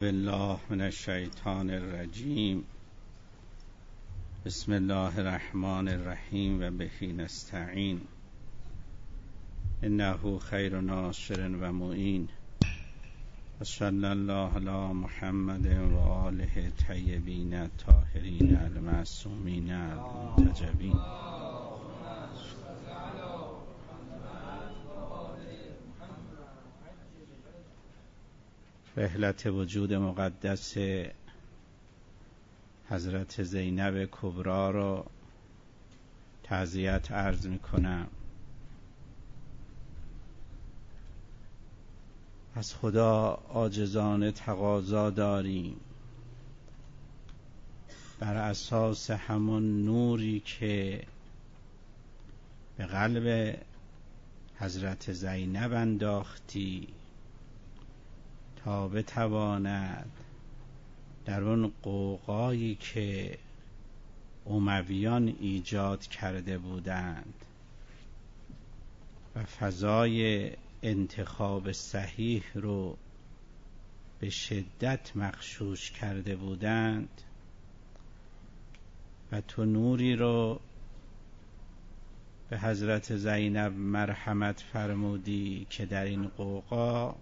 بالله من الشیطان الرجیم. بسم الله الرحمن الرحیم و به نستعین. انه خیر ناصر و معین. و صلی الله علی محمد و آله طیبین الطاهرین المعصومین المنتجبین. رحلت وجود مقدس حضرت زینب کبری را تعزیت عرض می کنم. از خدا عاجزانه تقاضا داریم بر اساس همون نوری که به قلب حضرت زینب انداختی تا بتواند در اون غوغایی که امویان ایجاد کرده بودند و فضای انتخاب صحیح رو به شدت مغشوش کرده بودند و تو نوری رو به حضرت زینب مرحمت فرمودی که در این غوغا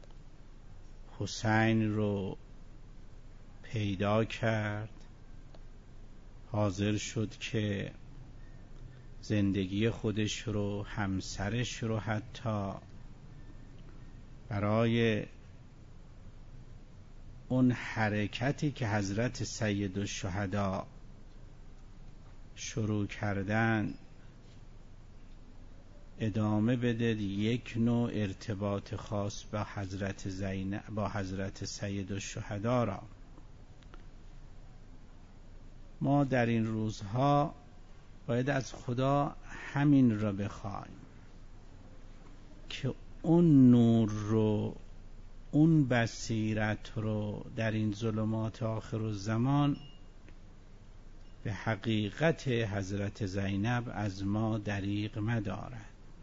حسین رو پیدا کرد. حاضر شد که زندگی خودش رو، همسرش رو حتی برای اون حرکتی که حضرت سیدالشهدا شروع کردن ادامه بده. یک نوع ارتباط خاص با حضرت زینب، با حضرت سیدالشهدا را ما در این روزها باید از خدا همین را بخوایم که اون نور رو، اون بصیرت رو در این ظلمات آخرالزمان به حقیقت حضرت زینب از ما دریغ مدارد.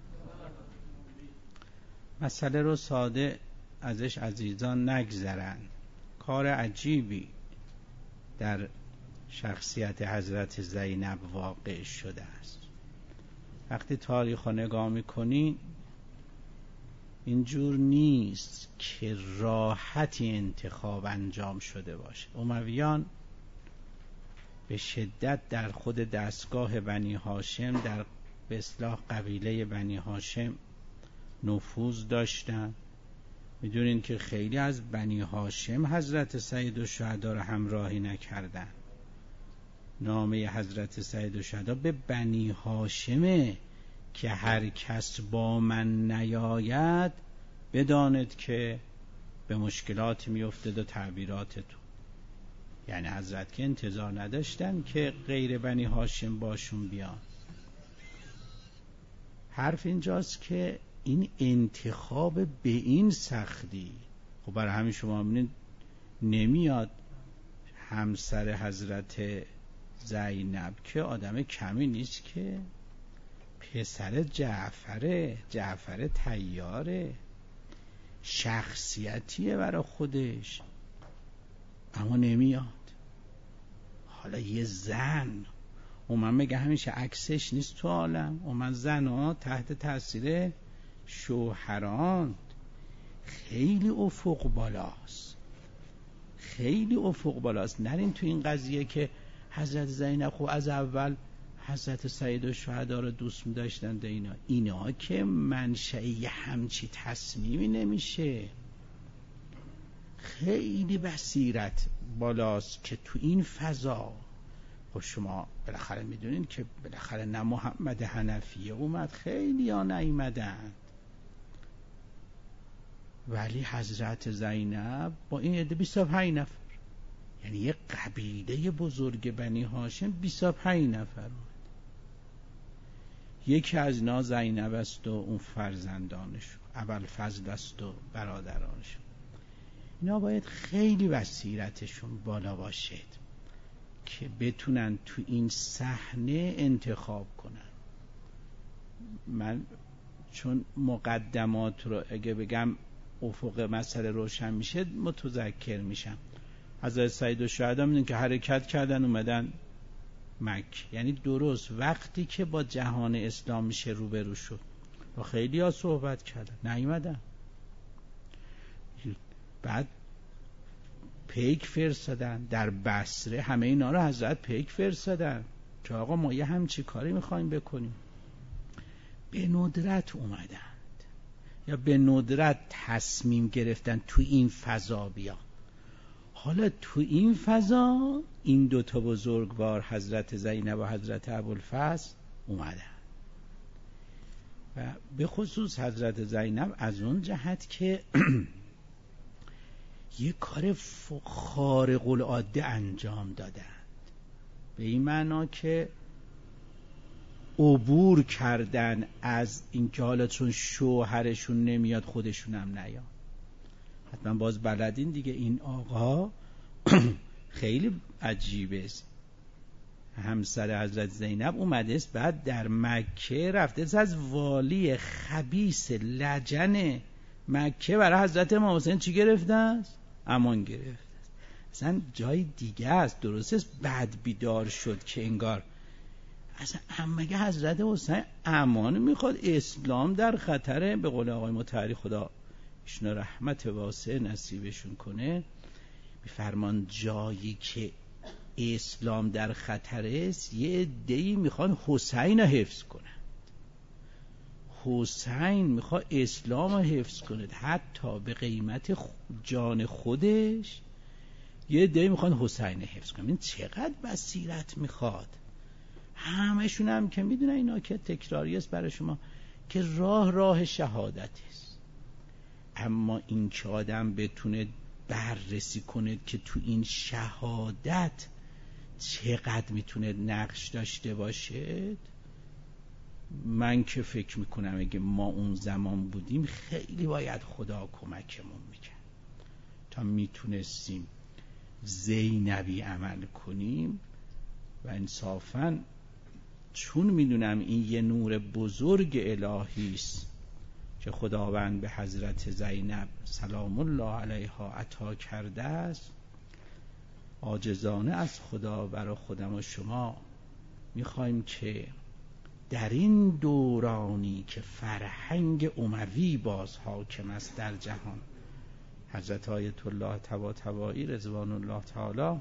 مسئله رو ساده ازش عزیزان نگذرند. کار عجیبی در شخصیت حضرت زینب واقع شده است. وقتی تاریخ رو نگاه میکنین اینجور نیست که راحتی انتخاب انجام شده باشه. امویان به شدت در خود دستگاه بنی هاشم، در به اصطلاح قبیله بنی هاشم نفوذ داشتن. میدونین که خیلی از بنی هاشم حضرت سیدالشهدا را همراهی نکردن. نامه حضرت سیدالشهدا به بنی هاشمه که هر کس با من نیاید بداند که به مشکلات میافتد و تعبیرات تو. یعنی حضرت که انتظار نداشتن که غیر بنی هاشم باشون بیان. حرف اینجاست که این انتخاب به این سختی، خب برای همین شما میبینید نمیاد همسر حضرت زینب که آدم کمی نیست، که پسر جعفر طیاره، شخصیتیه برای خودش، اما نمیاد. حالا یه زن من میگه همیشه عکسش نیست تو عالم. من زنها تحت تاثیر شوهران خیلی افق بالاست، خیلی افق بالاست. نرین تو این قضیه که حضرت زینب خب از اول حضرت سیدالشهدا رو دوست می‌داشتند. اینا که منشأ همچی تصمیمی نمیشه. خیلی بصیرت بالاست که تو این فضا، خب شما بالاخره میدونین که بالاخره نه محمد حنفیه اومد، خیلی ها نیومدن، ولی حضرت زینب با این عده 25 نفر، یعنی یه قبیله بزرگ بنی هاشم 25 نفر بود. یکی از اینا زینب است و اون فرزندانش، ابوالفضل است و برادرانش. اینا باید خیلی بصیرتشون بالا باشد که بتونن تو این صحنه انتخاب کنن. من چون مقدمات رو اگه بگم افق مسئله روشن میشه متذکر میشم. حضرت سید الشهدا میدونن که حرکت کردن اومدن مکه، یعنی درست وقتی که با جهان اسلام میشه روبرو شد. با خیلی ها صحبت کردن نیومدن، بعد پیک فرستادن در بصره، همه اینا رو حضرت پیک فرستادن که آقا ما یه همچی کاری میخوایم بکنیم. به ندرت اومدند یا به ندرت تصمیم گرفتن تو این فضا بیا. حالا تو این فضا این دوتا بزرگوار حضرت زینب و حضرت ابوالفضل اومدن و به خصوص حضرت زینب از اون جهت که یه کار خارق العاده انجام دادند، به این معنا که عبور کردن از این که حالا چون شوهرشون نمیاد خودشون هم نیاد. حتما باز بلدین دیگه این آقا خیلی عجیبه، همسر حضرت زینب اومده است بعد در مکه رفته است از والی خبیث لجن مکه برای حضرت امام حسین چی گرفته است؟ امان گرفته است. اصلا جای دیگه است. درست است بعد بیدار شد که انگار اصلا مگه حضرت حسین امان میخواد؟ اسلام در خطره. به قول آقای مطهری خدا ایشون رحمت واسع نصیبشون کنه، میفرمان جایی که اسلام در خطر است یه عده‌ای میخوان حسین رو حفظ کنند. حسین میخواد اسلام رو حفظ کنه حتی به قیمت جان خودش. یه عده‌ای میخوان حسین رو حفظ کنه. این چقدر بصیرت میخواد. همشون هم که میدونن اینا که تکراری است برای شما که راه شهادت است، اما این که آدم بتونه بررسی کنه که تو این شهادت چقدر میتونه نقش داشته باشه. من که فکر میکنم اگه ما اون زمان بودیم خیلی باید خدا کمکمون میکرد تا میتونستیم زینبی عمل کنیم. و انصافاً چون میدونم این یه نور بزرگ الهی است که خداوند به حضرت زینب سلام الله علیها عطا کرده است، عاجزانه از خدا برای خودم و شما میخوایم که در این دورانی که فرهنگ اموی باز حاکم است در جهان، حضرت آیت الله طباطبایی رضوان الله تعالی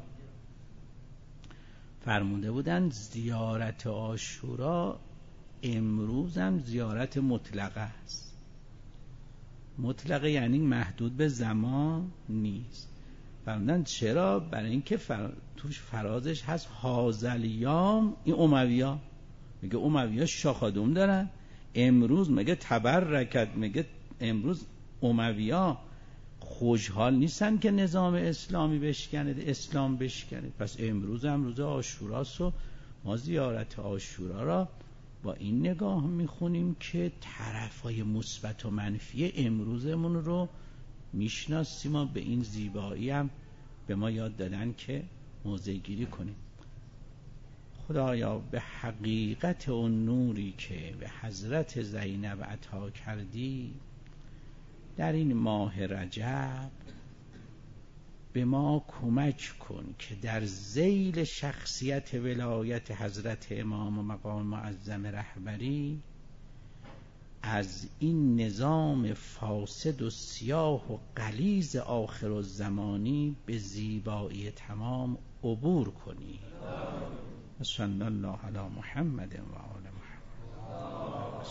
فرموده بودن زیارت عاشورا امروز هم زیارت مطلقه است. مطلقه یعنی محدود به زمان نیست. فرمودن چرا؟ برای اینکه توش فرازش هست هازالیام. این امویا میگه امویا شاخادوم دارن امروز، میگه تبرکت، میگه امروز امویا خوشحال نیستن که نظام اسلامی بشکنه، اسلام بشکنه. پس امروز هم روز عاشوراست و ما زیارت عاشورا را با این نگاه میخونیم که طرفای مثبت و منفی امروزمون رو میشناسیم و به این زیبایی هم به ما یاد دادن که موضع گیری کنیم. خدایا به حقیقت اون نوری که به حضرت زینب عطا کردی در این ماه رجب به ما کمک کن که در ذیل شخصیت ولایت حضرت امام و مقام معظم رهبری از این نظام فاسد و سیاه و غلیظ آخر الزمانی به زیبایی تمام عبور کنی. صلی الله علی محمد و آل محمد.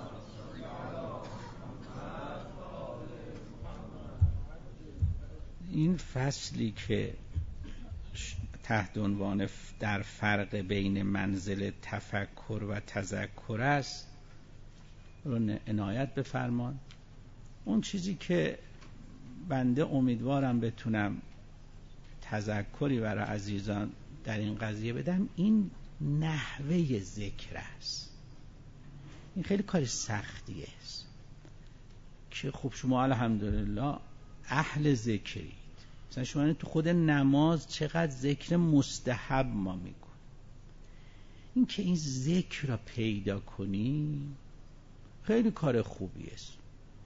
این فصلی که تحت عنوان در فرق بین منزل تفکر و تذکر است رو عنایت بفرمان. اون چیزی که بنده امیدوارم بتونم تذکری برای عزیزان در این قضیه بدم این نحوه ذکر است. این خیلی کار سختیه است که خب شما الحمدلله اهل ذکرید. مثلا شما تو خود نماز چقدر ذکر مستحب ما میکنیم. این که این ذکر را پیدا کنی خیلی کار خوبی است.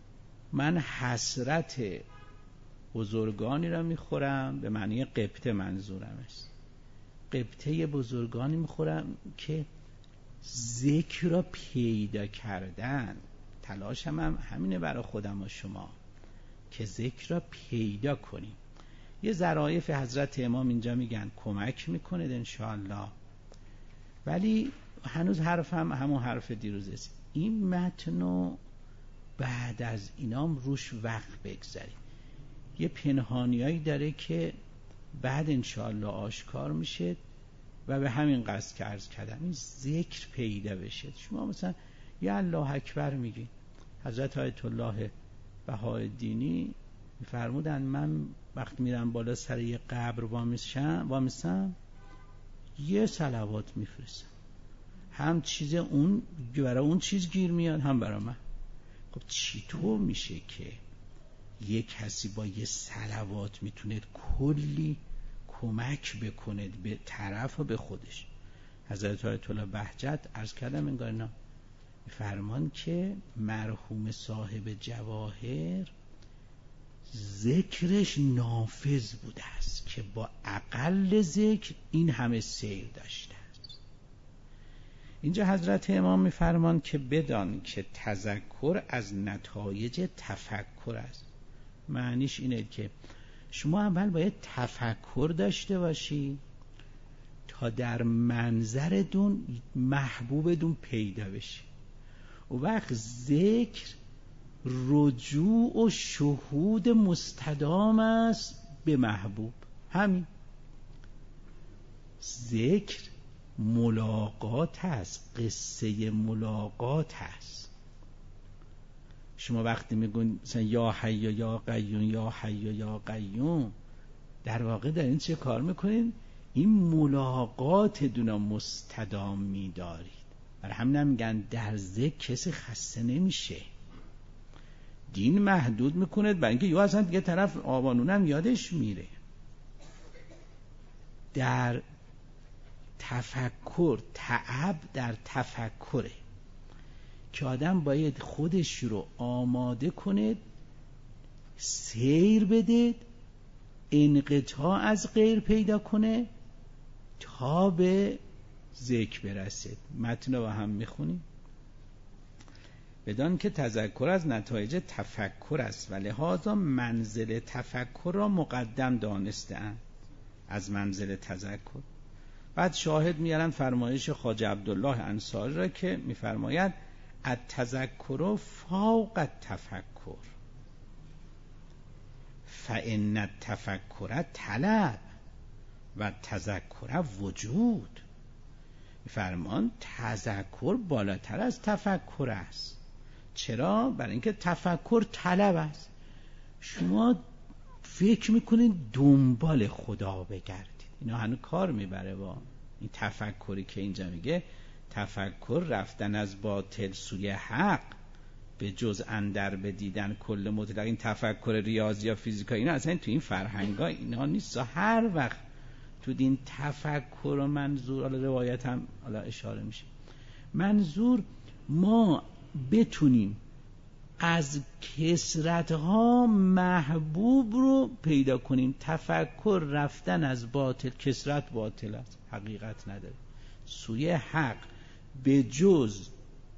من حسرت بزرگانی را میخورم، به معنی قبطه منظورم است، قبطه بزرگانی میخورم که ذکر را پیدا کردن. تلاشم هم همینه برای خودم و شما که ذکر را پیدا کنیم. یه ظرایف حضرت امام اینجا میگن کمک میکنه انشاءالله، ولی هنوز حرفم همون حرف دیروز است. این متنو بعد از اینام روش وقت بگذاریم. یه پنهانیایی داره که بعد انشاءالله آشکار میشه و به همین قصد که عرض کردم این ذکر پیدا بشه. شما مثلا یا الله اکبر میگی. حضرت آیت الله بهاءالدینی فرمودن من وقت میرم بالا سر یه قبر وامیستم یه صلوات میفرستم، هم چیز اون برای اون چیز گیر میاد هم برای من. خب چطور میشه که یه کسی با یه صلوات میتونه کلی کمک بکنه به طرف و به خودش؟ حضرت آیت الله بهجت عرض کردم انگار نه فرمان که مرحوم صاحب جواهر ذکرش نافذ بوده است که با اقل ذکر این همه سیر داشته است. اینجا حضرت امام میفرمان که بدان که تذکر از نتایج تفکر است. معنیش اینه که شما اول باید تفکر داشته باشی تا در منظرتون محبوبتون پیدا بشه. و وقت ذکر رجوع و شهود مستدام است به محبوب. همین ذکر ملاقات است، قصه ملاقات است. شما وقتی میگون مثلا یا حی یا قیوم یا حی یا قیوم، در واقع دارین چه کار میکنین؟ این ملاقات دونا مستدام میدارید. برای همین هم میگن در ذکر کسی خسته نمیشه. دین محدود میکنه برای اینکه یا اصلا دیگه طرف آبانونم یادش میره. در تفکر، تعب در تفکره که آدم باید خودش رو آماده کنه، سیر بده، انقطاع از غیر پیدا کنه تا به ذکر برسید. متن رو با هم میخونیم. بدان که تذکر از نتایج تفکر است و لحاظا منزل تفکر را مقدم دانسته‌اند از منزل تذکر. بعد شاهد میارن فرمایش خواجه عبدالله انصاری را که میفرماید التذکر فوق التفکر فان التفکر طلب و تذکر وجود. فرمان تذکر بالاتر از تفکر است. چرا؟ برای اینکه تفکر طلب است. شما فکر میکنید دنبال خدا بگردید، اینا هنوز کار میبره. با این تفکری که اینجا میگه تفکر رفتن از باطل سوی حق به جز اندر بدیدن کل مطلق. این تفکر ریاضی یا فیزیکا اینا اصلا تو این فرهنگا اینا نیست. هر وقت تو دین تفکر و منظور، حالا روایت هم حالا اشاره میشه، منظور ما بتونیم از کثرت‌ها محبوب رو پیدا کنیم. تفکر رفتن از باطل، کثرت باطل است، حقیقت نداره، سوی حق به جز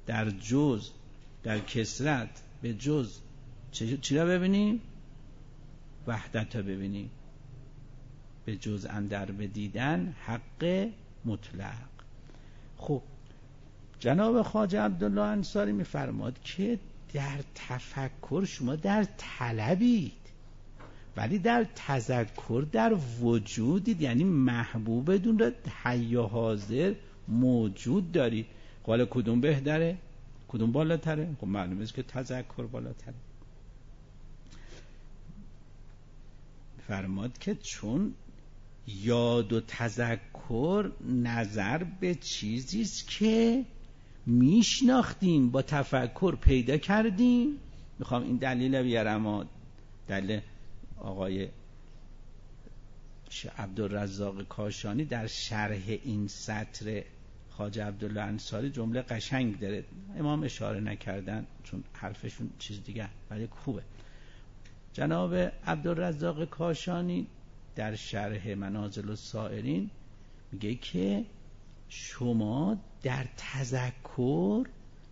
در کثرت به جز چی را ببینیم؟ وحدت را ببینیم. به جز اندر بدیدن حق مطلق. خب جناب خواجه عبدالله انصاری میفرماد که در تفکر شما در طلبید، ولی در تذکر در وجودید، یعنی محبوبتون را حی و حاضر موجود دارید. قال کدوم بهتره؟ کدوم بالاتره؟ خب معلومه که تذکر بالاتره. فرماد که چون یاد و تذکر نظر به چیزی است که میشناختیم، با تفکر پیدا کردیم. میخوام این دلیل بیارم، دلیل آقای عبدالرزاق کاشانی در شرح این سطر خواجه عبدالله انصاری جمله قشنگ داره، امام اشاره نکردن چون حرفشون چیز دیگه، ولی خوبه. جناب عبدالرزاق کاشانی در شرح منازل السائرین میگه که شما در تذکر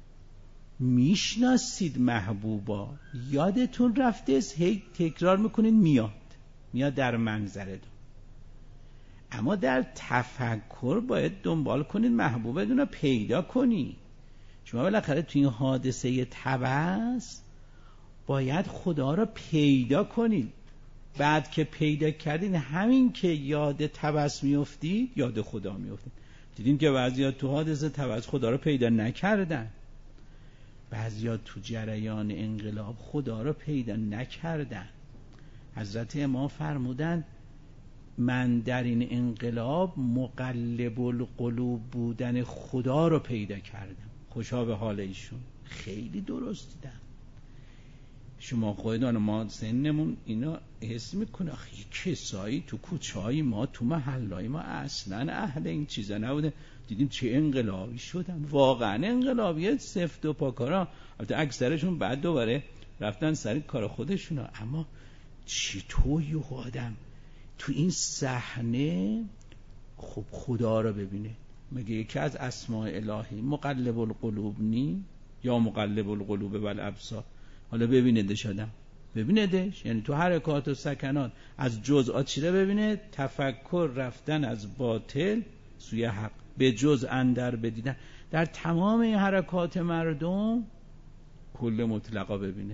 میشناسید محبوبا، یادتون رفته است، هی تکرار میکنید میاد در منظرتون، اما در تفکر باید دنبال کنید محبوبتون رو پیدا کنید. شما بالاخره توی این حادثه طبس باید خدا رو پیدا کنید. بعد که پیدا کردین، همین که یاد طبس میافتید یاد خدا میافتید. دیدیم که بعضیا تو حادثه طبس خدا رو پیدا نکردن، بعضیا تو جریان انقلاب خدا رو پیدا نکردن. حضرت امام فرمودن من در این انقلاب مقلب القلوب بودن خدا رو پیدا کردم. خوشا به حال ایشون، خیلی درست دیدن. شما خودتون، ما سنمون اینا حس میکنه آخه کسایی تو کوچه‌های ما، تو محله‌های ما اصلا اهل این چیزا نبوده، دیدیم چه انقلابی شدن، واقعا انقلابی سفت و پاکارا. البته اکثرشون بعد دوباره رفتن سر کار خودشونا، اما چطور یه آدم تو این صحنه خب خدا رو ببینه؟ مگه یکی از اسماء الهی مقلب القلوب نی؟ یا مقلب القلوب والابصار؟ حالا ببیندش آدم، ببیندش، یعنی تو حرکات و سکنات از جزءات چیره ببینه، تفکر رفتن از باطل سوی حق، به جز اندر بدیدن در تمام این حرکات مردم کل مطلقا ببینه.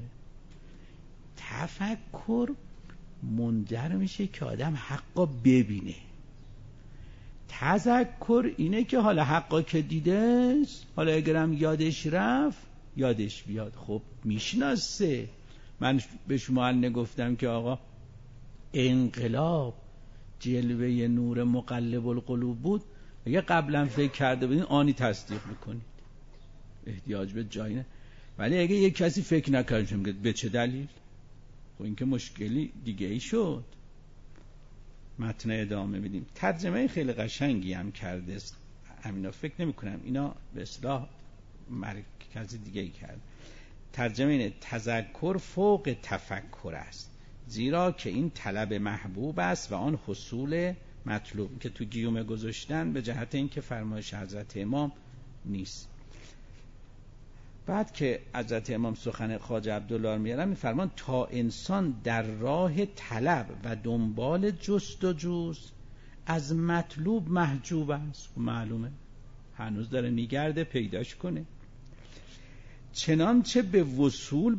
تفکر منجر میشه که آدم حقا ببینه. تذکر اینه که حالا حقا که دیده، حالا اگرم یادش رفت یادش بیاد. خب میشناسه. من به شما نگفتم که آقا انقلاب جلوه نور مقلب القلوب بود، اگه قبلا فکر کرده بودین آنی تصدیق میکنید، احتیاج به جایی نه. ولی اگه یک کسی فکر نکرد میگه به چه دلیل؟ خب این که مشکلی دیگه ای شد. متن ادامه میدیم. ترجمه خیلی قشنگی هم کرده است، همینا فکر نمی کنم اینا به اصلاح مرکز دیگه ای کرد. ترجمه اینه: تذکر فوق تفکر است، زیرا که این طلب محبوب است و آن حصول مطلوب، که تو گیومه گذاشتن به جهت اینکه فرمایش حضرت امام نیست. بعد که حضرت امام سخن خواجه عبدالله میارن، میفرمان تا انسان در راه طلب و دنبال جستجوست از مطلوب محجوب است. معلومه هنوز داره میگرده پیداش کنه. چنانچه به وصول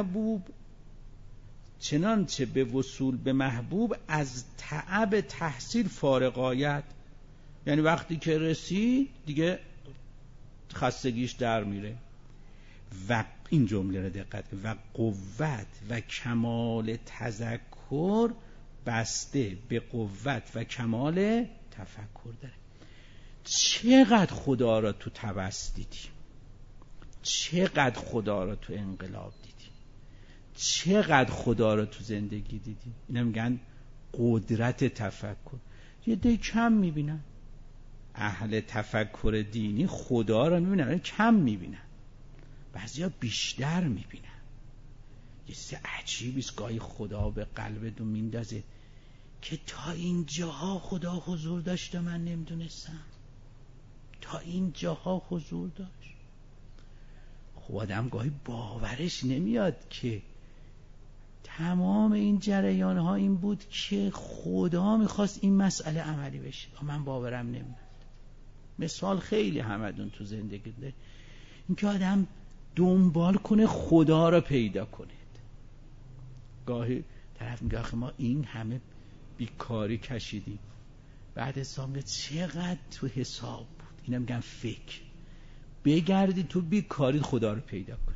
به محبوب از تعب تحصیل فارغایت، یعنی وقتی که رسید دیگه خستگیش در میره. و این جمله را دقت، و قوت و کمال تذکر بسته به قوت و کمال تفکر داره. چقدر خدا را تو طبس دیدی، چقدر خدا را تو انقلاب دیدی، چقدر خدا را تو زندگی دیدی. اینا میگن قدرت تفکر. یه ده کم میبینن. اهل تفکر دینی خدا را میبینن، کم میبینن، بعضیا بیشتر میبینن. یه چیز عجیبیست، گاهی خدا به قلبتون میندازه که تا اینجاها خدا حضور داشته من نمیدونستم، تا اینجاها حضور داشت. خب آدم گاهی باورش نمیاد که تمام این جریان ها این بود که خدا میخواست این مسئله عملی بشه. من باورم نمیاد. مثال خیلی همدون تو زندگی ده، این که آدم دنبال کنه خدا را پیدا کنید. گاهی طرف میگه آخه ما این همه بیکاری کشیدیم، بعد حساب میگه چقدر تو حساب بود. اینا میگن فکر. بگردی تو بیکاری خدا رو پیدا کنی.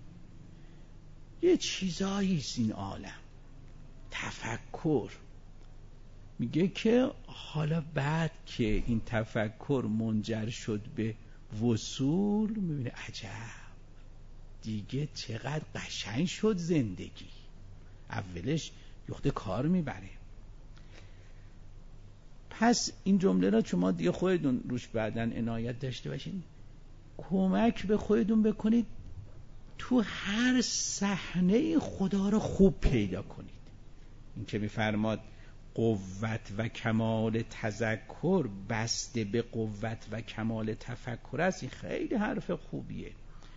یه چیزاییست این عالم. تفکر میگه که حالا بعد که این تفکر منجر شد به وصول، میبینه عجب دیگه چقدر قشنگ شد زندگی. اولش یخته کار میبره. پس این جمله را شما دیگه خودتون روش بعدن عنایت داشته باشین، کمک به خودتون بکنید تو هر صحنه خدا رو خوب پیدا کنید. این که می‌فرماد قوت و کمال تذکر بسته به قوت و کمال تفکر است، این خیلی حرف خوبیه.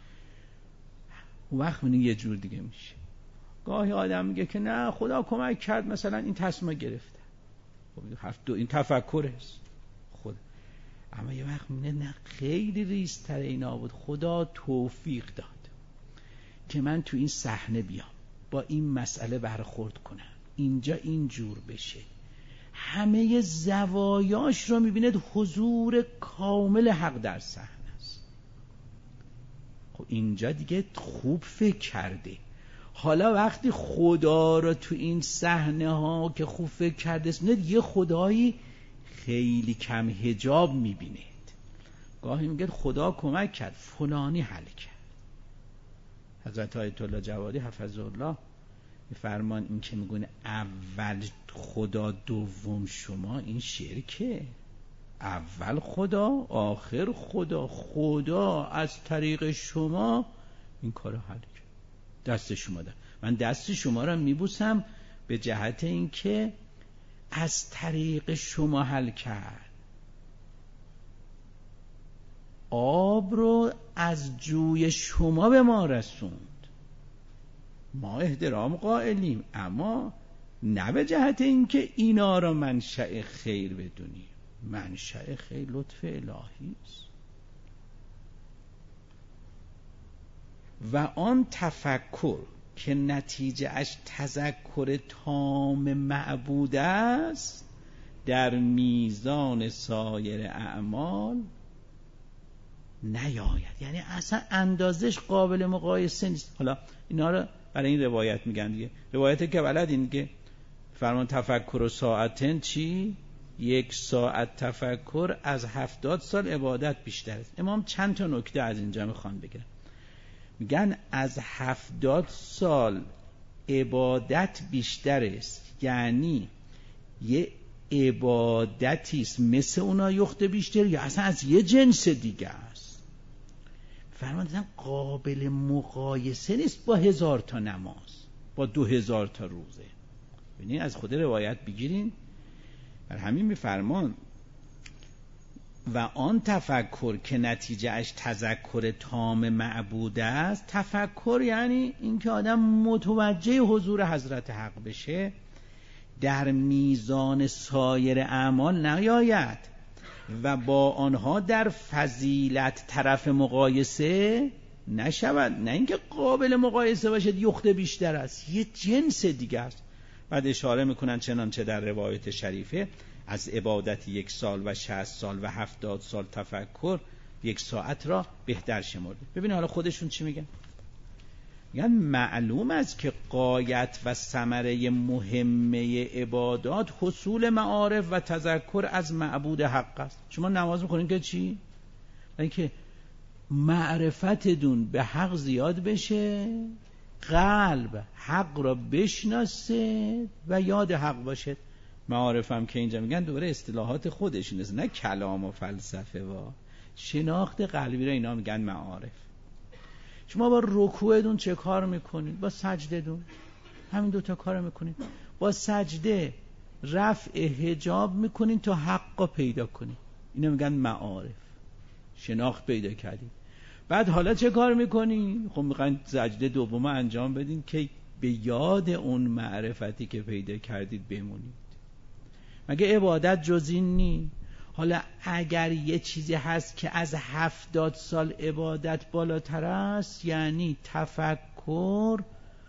اون وقت یه جور دیگه میشه. گاهی آدم میگه که نه خدا کمک کرد مثلا این تصمیم گرفته، خب این تفکر است خود. اما یه وقت میگه نه خیلی ریزتر اینا بود، خدا توفیق داد که من تو این صحنه بیام با این مسئله برخورد کنم، اینجا اینجور بشه. همه زوایاش رو میبینید حضور کامل حق در صحنه است. خب اینجا دیگه خوب فکر کرده. حالا وقتی خدا رو تو این صحنه ها که خوب فکر کرده میبینید یه خدایی خیلی کم حجاب میبینید. گاهی میگه خدا کمک کرد فلانی حل کرد. حضرت آیت الله جوادی حفظه الله فرمان این که میگونه اول خدا دوم شما، این شرکه. اول خدا آخر خدا، خدا از طریق شما این کارو حل کرد، دست شما ده. من دست شما رو میبوسم به جهت این که از طریق شما حل کرد. آب رو از جوی شما به ما رسوند. ما احترام قائلیم، اما نه به جهت اینکه اینا رو منشأ خیر بدونیم. منشأ خیر لطف الهی است. و آن تفکر که نتیجه اش تذکر تام معبود است، در میزان سایر اعمال نیاید. یعنی اصلا اندازش قابل مقایسه نیست. حالا اینا رو برای این روایت میگن دیگه. روایت که بلدین که فرمان تفکر و ساعتن چی؟ 1 ساعت تفکر از 70 سال عبادت بیشتر است. امام چند تا نکته از اینجا میخوان بگیرن. میگن از 70 سال عبادت بیشتر است، یعنی یه عبادتی است مثل اونا یخت بیشتر، یا اصلا از یه جنس دیگه است. فرمودن قابل مقایسه نیست با 1000 تا نماز، با 2000 تا روزه. ببینید از خود روایت بگیرین. بر همین میفرمان و آن تفکر که نتیجه اش تذکر تام معبود است. تفکر یعنی اینکه آدم متوجه حضور حضرت حق بشه، در میزان سایر اعمال نیاید و با آنها در فضیلت طرف مقایسه نشود. نه اینکه قابل مقایسه باشد یخت بیشتر است، یه جنس دیگه است. بعد اشاره میکنن چنانچه در روایت شریفه از عبادت 1 سال و 60 سال و 70 سال تفکر 1 ساعت را بهتر شمرده. ببین حالا خودشون چی میگن؟ میگن معلوم است که غایت و ثمره مهمه عبادات حصول معارف و تذکر از معبود حق است. شما نماز میخونین که چی؟ اینکه معرفتتون به حق زیاد بشه، قلب حق را بشناسه و یاد حق باشه. معارف هم که اینجا میگن دوباره اصطلاحات خودشون است، نه کلام و فلسفه و شناخت قلبی را اینا میگن معارف. شما با رکوعتون چه کار میکنید؟ با سجدهتون همین 2 تا کار میکنید. با سجده رفع حجاب میکنید تا حق را پیدا کنید. اینا میگن معارف، شناخت پیدا کردید. بعد حالا چه کار میکنید؟ خب میخواین سجده دوم انجام بدین که به یاد اون معرفتی که پیدا کردید بمونید. مگه عبادت جز این نی؟ حالا اگر یه چیزی هست که از 70 سال عبادت بالاتر است، یعنی تفکر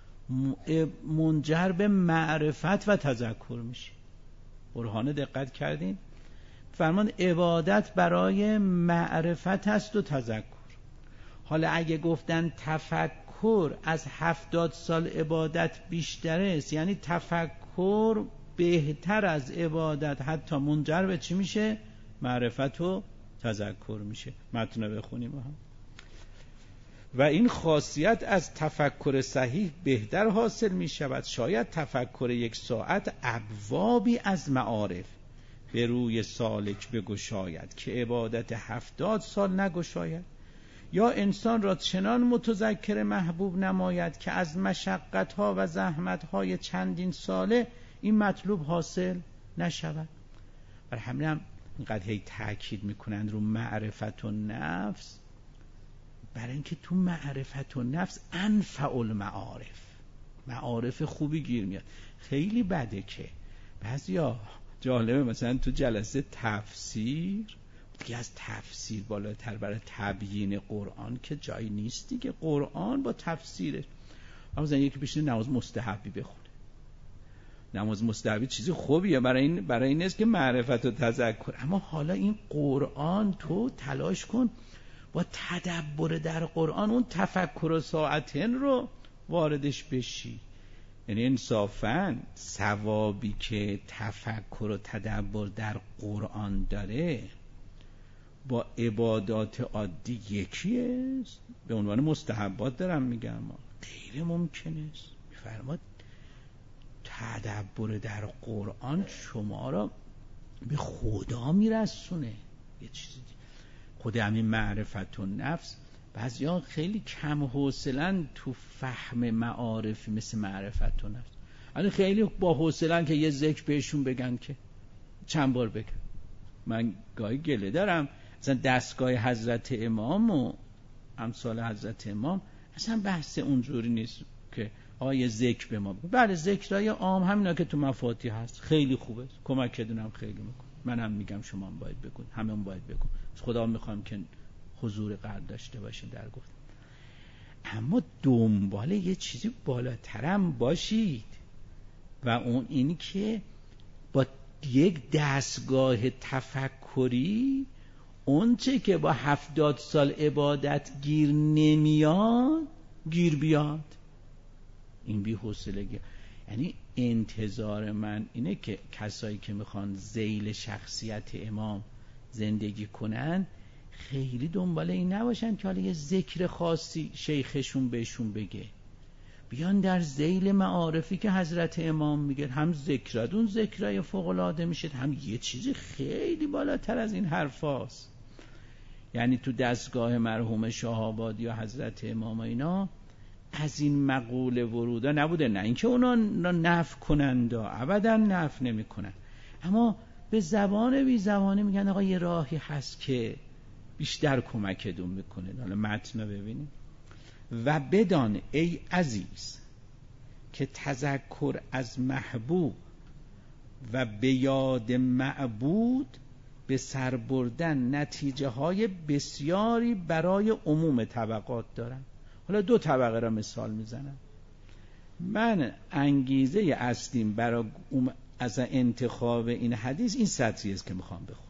منجر به معرفت و تذکر میشه. برهان دقت کردین؟ فرمان عبادت برای معرفت است و تذکر. حالا اگه گفتن تفکر از 70 سال عبادت بیشتر است، یعنی تفکر بهتر از عبادت حتی منجر به چی میشه؟ معرفت و تذکر میشه. متن بخونیم با هم. و این خاصیت از تفکر صحیح بهتر حاصل میشود. شاید تفکر 1 ساعت ابوابی از معارف به روی سالک بگشاید که عبادت 70 سال نگشاید، یا انسان را چنان متذکر محبوب نماید که از مشقت‌ها و زحمت‌های چندین ساله این مطلوب حاصل نشود. برای همین هم اینقدر هی تأکید میکنند رو معرفت و نفس، برای اینکه تو معرفت و نفس انفع المعارف، معارف خوبی گیر میاد. خیلی بده که بعضیا جالبه مثلا تو جلسه تفسیر دیگه از تفسیر بالاتر برای تبیین قرآن که جایی نیست دیگه، قرآن با تفسیرش. اما مثلا یکی بشینه نماز مستحبی بخونه، نماز مستحبی چیزی خوبیه برای این است که معرفت و تذکر، اما حالا این قرآن تو تلاش کن با تدبر در قرآن اون تفکر و ساعتن رو واردش بشی. یعنی انصافاً ثوابی که تفکر و تدبر در قرآن داره با عبادات عادی یکیه؟ به عنوان مستحبات دارم میگم، غیر ممکنه است. میفرماد تدبر در قرآن شما را به خدا میرسونه. یه چیزی خود همین معرفت و نفس، بعضیا خیلی کم حوصله‌اند تو فهم معارفی مثل معرفت و نفس. الان خیلی با حوصله‌اند که یه ذکر بهشون بگن که چند بار بگن. من گاهی گله دارم مثلا دستگاه حضرت امام و امثال حضرت امام اصلا بحث اونجوری نیست که آیه ذکر به ما بگن. بله ذکرای عام همینا که تو مفاتیح هست خیلی خوبه، کمک دونم خیلی میکنه، منم میگم شما هم باید بگون، همه هم باید بگون، خدا میخوام که حضور قلب داشته باشین در گفت. اما دنبال یه چیزی بالاترم باشید و اون اینی که با یک دستگاه تفکری اون چه که با 70 سال عبادت گیر نمیاد گیر بیاد. این بی حوصلگی. یعنی انتظار من اینه که کسایی که میخوان ذیل شخصیت امام زندگی کنن خیلی دنبال این نباشن که حالا یه ذکر خاصی شیخشون بهشون بگه، بیان در ذیل معارفی که حضرت امام میگه هم ذکرادون ذکرای فوق‌العاده میشه، هم یه چیزی خیلی بالاتر از این حرفاست. یعنی تو دستگاه مرحوم شهابادی یا حضرت امام و اینا از این مقوله ورودا نبوده، نه اینکه اونا نفی کنند، ابدا نفی نمیکنن، اما به زبان بی زبانه میگن آقا یه راهی هست که بیشتر کمکتون میکنه. حالا متن رو ببینیم. و بدان ای عزیز که تذکر از محبوب و به یاد معبود به سر بردن نتیجه های بسیاری برای عموم طبقات دارن. حالا 2 طبقه را مثال میزنم. من انگیزه اصلیم برای از انتخاب این حدیث این سطری است که میخوام بخونم،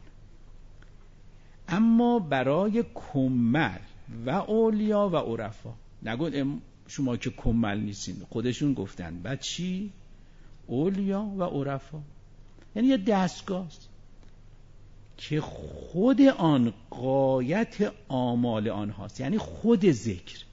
اما برای کمل و اولیا و عرفا نگون شما که کمل نیستین، خودشون گفتن بعد چی؟ اولیا و عرفا. یعنی یه دستگاه است که خود آن غایت آمال آنهاست، یعنی خود ذکر،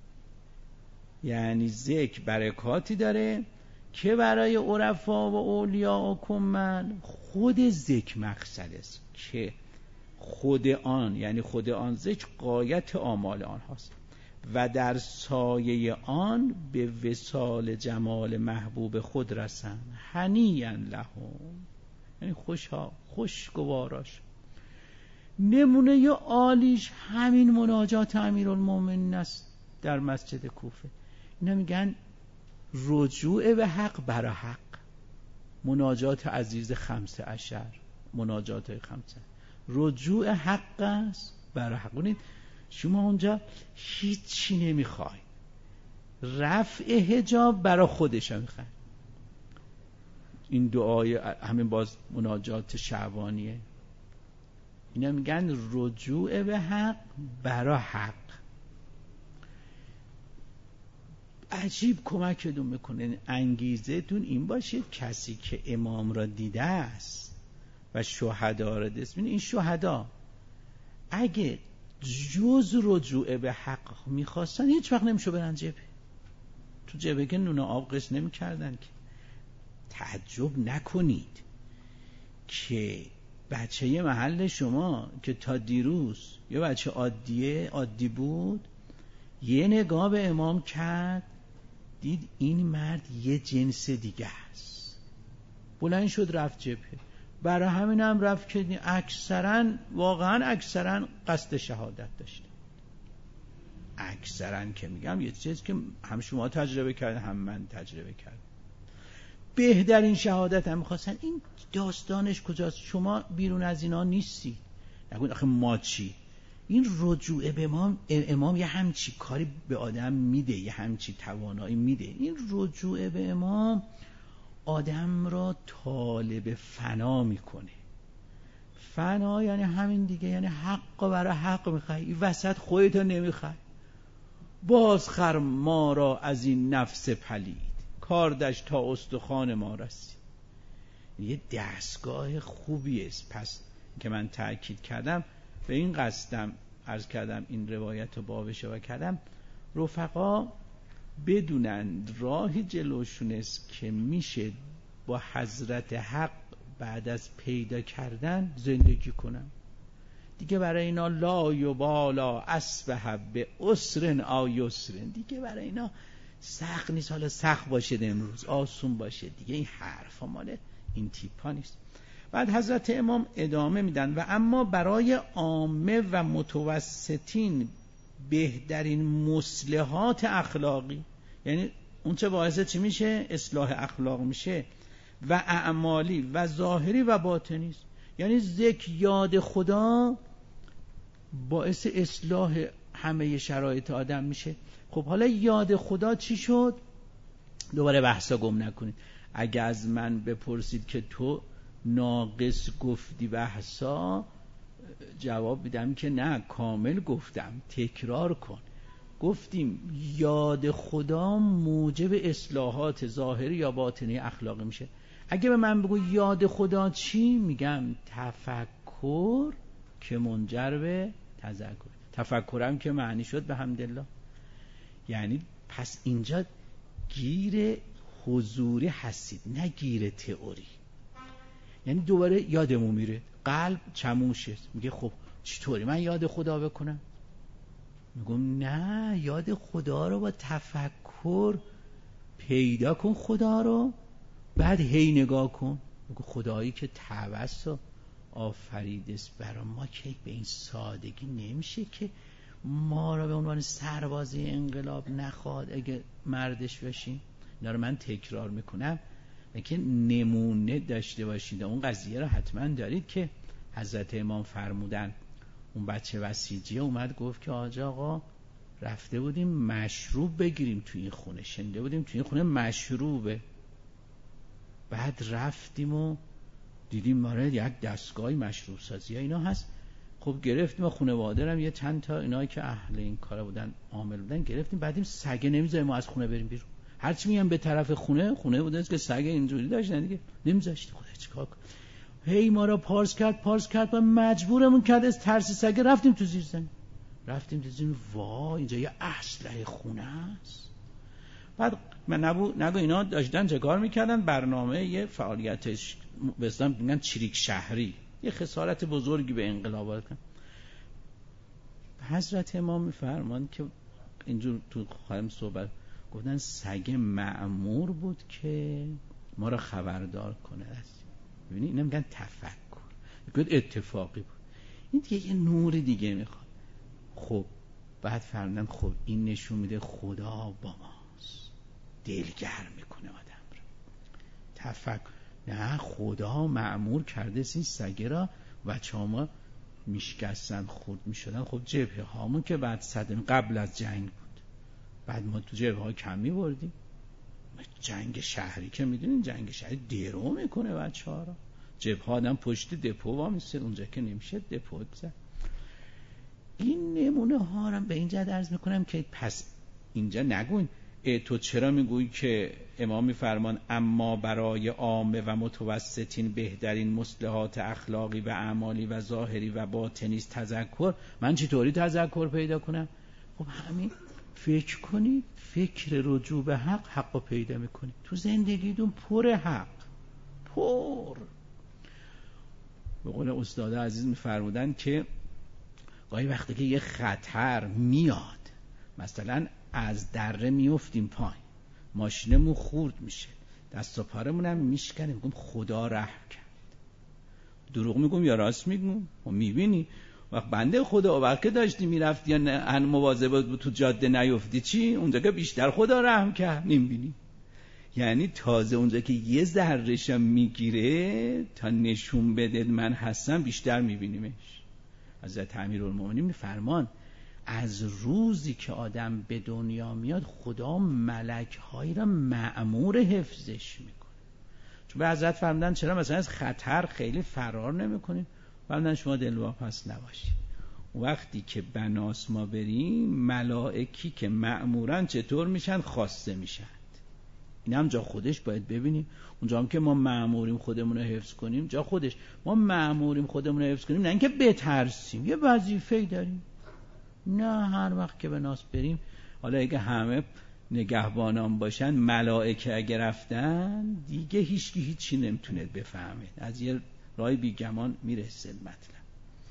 یعنی ذکر برکاتی داره که برای عرفا و اولیا و کمل خود ذکر مقصد است که خود آن، یعنی خود آن ذکر غایت آمال آنهاست و در سایه آن به وصال جمال محبوب خود رسن. هنیئا لهم، یعنی خوشگواراش. نمونه یا عالیش همین مناجات امیرالمومنین است در مسجد کوفه. اینا میگن رجوع به حق برا حق، مناجات عزیز 15، مناجات 5 رجوع حق است برا حق. ببینید شما اونجا هیچی نمیخوای، رفع حجاب برا خودش میخوای. این دعای همین باز مناجات شعبانیه. اینا میگن رجوع به حق برا حق. عجیب کمکتون میکنه. انگیزه تون این باشه کسی که امام را دیده است و شهدا را دیده است. این شهدا اگه جز رجوع به حق میخواستن هیچ وقت نمیشه برن جبهه. تو جبهه که نون آب قش نمیکردن که. تعجب نکنید که بچه محل شما که تا دیروز یه بچه عادی بود، یه نگاه به امام کرد، دید این مرد یه جنس دیگه است، بلند شد رفت جبهه. برای همین هم رفت که واقعا اکثرا قصد شهادت داشته. اکثرا که میگم یه چیز که هم شما تجربه کردن هم من تجربه کردم، بهترین شهادت هم میخواستن. این داستانش کجاست؟ شما بیرون از اینا نیستی. نگوید آخه ما چی؟ این رجوع به امام یه همچی کاری به آدم میده، یه همچی توانایی میده. این رجوع به امام آدم را طالب فنا میکنه. فنا یعنی همین دیگه، یعنی حق برای حق میخوای، این وسط خودتو نمیخوای. بازخر ما را از این نفس پلید، کاردش تا استخوان ما رسید. یه دستگاه خوبی است. پس که من تأکید کردم به این قصدم عرض کردم این روایت رو بابش و کردم، رفقا بدونن راهی جلوشون است که میشه با حضرت حق بعد از پیدا کردن زندگی کنن دیگه. برای اینا لا یبالا اصبح به عسر او یسر، دیگه برای اینا سخت نیست، حالا سخت باشه امروز آسون باشه دیگه. این حرفا مال این تیپا نیست. بعد حضرت امام ادامه میدن و اما برای عامه و متوسطین بهترین مصلحات اخلاقی، یعنی اون چه باعث چی میشه؟ اصلاح اخلاق میشه، و اعمالی و ظاهری و باطنی است. یعنی ذکر یاد خدا باعث اصلاح همه شرایط آدم میشه. خب حالا یاد خدا چی شد؟ دوباره بحثا گم نکنید. اگه از من بپرسید که تو ناقص گفتی بحثا، جواب بدم که نه، کامل گفتم، تکرار کن. گفتیم یاد خدا موجب اصلاحات ظاهری یا باطنی اخلاقی میشه. اگه به من بگو یاد خدا چی، میگم تفکر که منجر به تذکر. تفکرم که معنی شد به حمدالله. یعنی پس اینجا گیر حضوری هستید نه گیر تئوری. یعنی دوباره یادمون میره، قلب چموشه، میگه خب چطوری من یاد خدا بکنم؟ میگم نه، یاد خدا رو با تفکر پیدا کن خدا رو، بعد هی نگاه کن. میگه خدایی که توس و آفریدست برای ما که به این سادگی نمیشه که ما رو به عنوان سربازی انقلاب نخواد اگه مردش بشیم. اینا رو من تکرار میکنم که نمونه داشته باشید. اون قضیه رو حتما دارید که حضرت امام فرمودن اون بچه بسیجی اومد گفت که آقا رفته بودیم مشروب بگیریم توی این خونه، شنیده بودیم توی این خونه مشروبه. بعد رفتیم و دیدیم ماره یک دستگاه مشروب سازی اینا هست. خب گرفتیم و خانواده هم یه چند تا اینایی که اهل این کارا بودن عامل بودن گرفتیم. بعدیم سگه نمیذاره ما از خونه بریم بیرون. هرچی میگم به طرف خونه بوده که سگ اینجوری داشتن دیگه، نمیذاشت. خدا چیکار کنه؟ هی ما را پارس کرد و مجبورمون کرد از ترس سگ رفتیم تو زیر زمین. رفتیم دیدیم وای اینجا یه اسلحه خونه است. بعد من نگو اینا داشتن چه کار میکردن؟ برنامه یه فعالیتش به اسم میگن چریک شهری، یه خسارت بزرگی به انقلاب کردن. حضرت امام میفرمان که اینجور تو خواهم صحبت گفتن سگ مأمور بود که ما را خبردار کنه. ببینید اینا میگن تفکر، میگن اتفاقی بود. این دیگه یه نور دیگه میخواد. خب بعد فرمودن خب این نشون میده خدا با ماست، دلگرم میکنه آدم رو. تفکر نه، خدا مأمور کرده این سگه را بچه‌ها میشکستن خورد میشدن. خب جبهه هامون که بعد صدم قبل از جنگ بود، بعد ما تو جبهه ها کم میبردیم. جنگ شهری که میدونین جنگ شهری درو میکنه بچه ها را. جبهه آدم پشت دپو وامیسته، اونجا که نمیشه دپو بزن. این نمونه ها را به اینجا عرض میکنم که پس اینجا نگوین تو چرا میگویی که امام میفرمان اما برای عامه و متوسطین بهترین مصلحات اخلاقی و اعمالی و ظاهری و باطنی است تذکر. من چطوری تذکر پیدا کنم؟ خب همین فکر کنید، فکر رجوع به حق رو پیدا میکنید. تو زندگیتون پر حق، پر. به قول استاد عزیز می‌فرمودن که گاهی وقتی که یه خطر میاد، مثلا از دره میافتیم پایین، ماشینمون خورد میشه، دست و پارمون هم میشکنه، میگم خدا رحم کرد. دروغ میگم یا راست میگم؟ و میبینی وقت بنده خدا وقت که داشتی میرفتی یا مواظب بود تو جاده نیفتی چی؟ اونجا که بیشتر خدا رحم کرد. نمیبینی؟ یعنی تازه اونجا که یه ذره‌شم میگیره تا نشون بده من هستم بیشتر میبینیمش. حضرت امیرالمومنین میفرمان از روزی که آدم به دنیا میاد خدا ملک‌هایی را مأمور حفظش میکنه. چون به حضرت فرمودن چرا مثلا از خطر خیلی فرار نمیکنید؟ فرمودن شما دلواپس نباشید. وقتی که بناس ما بریم ملائکی که مأمورن چطور میشن؟ خواسته میشن. این هم جا خودش باید ببینیم. اونجا هم که ما مأموریم خودمون رو حفظ کنیم، جا خودش ما مأموریم خودمون رو حفظ کنیم، نه اینکه بترسیم، یه وظیفه‌ای داریم. نه هر وقت که به ناس بریم، حالا اگه همه نگهبانان باشن، ملائکه اگه رفتن دیگه هیچکی هیچی نمیتونه بفهمه، از یه راه بیگمان میرسه مطلب.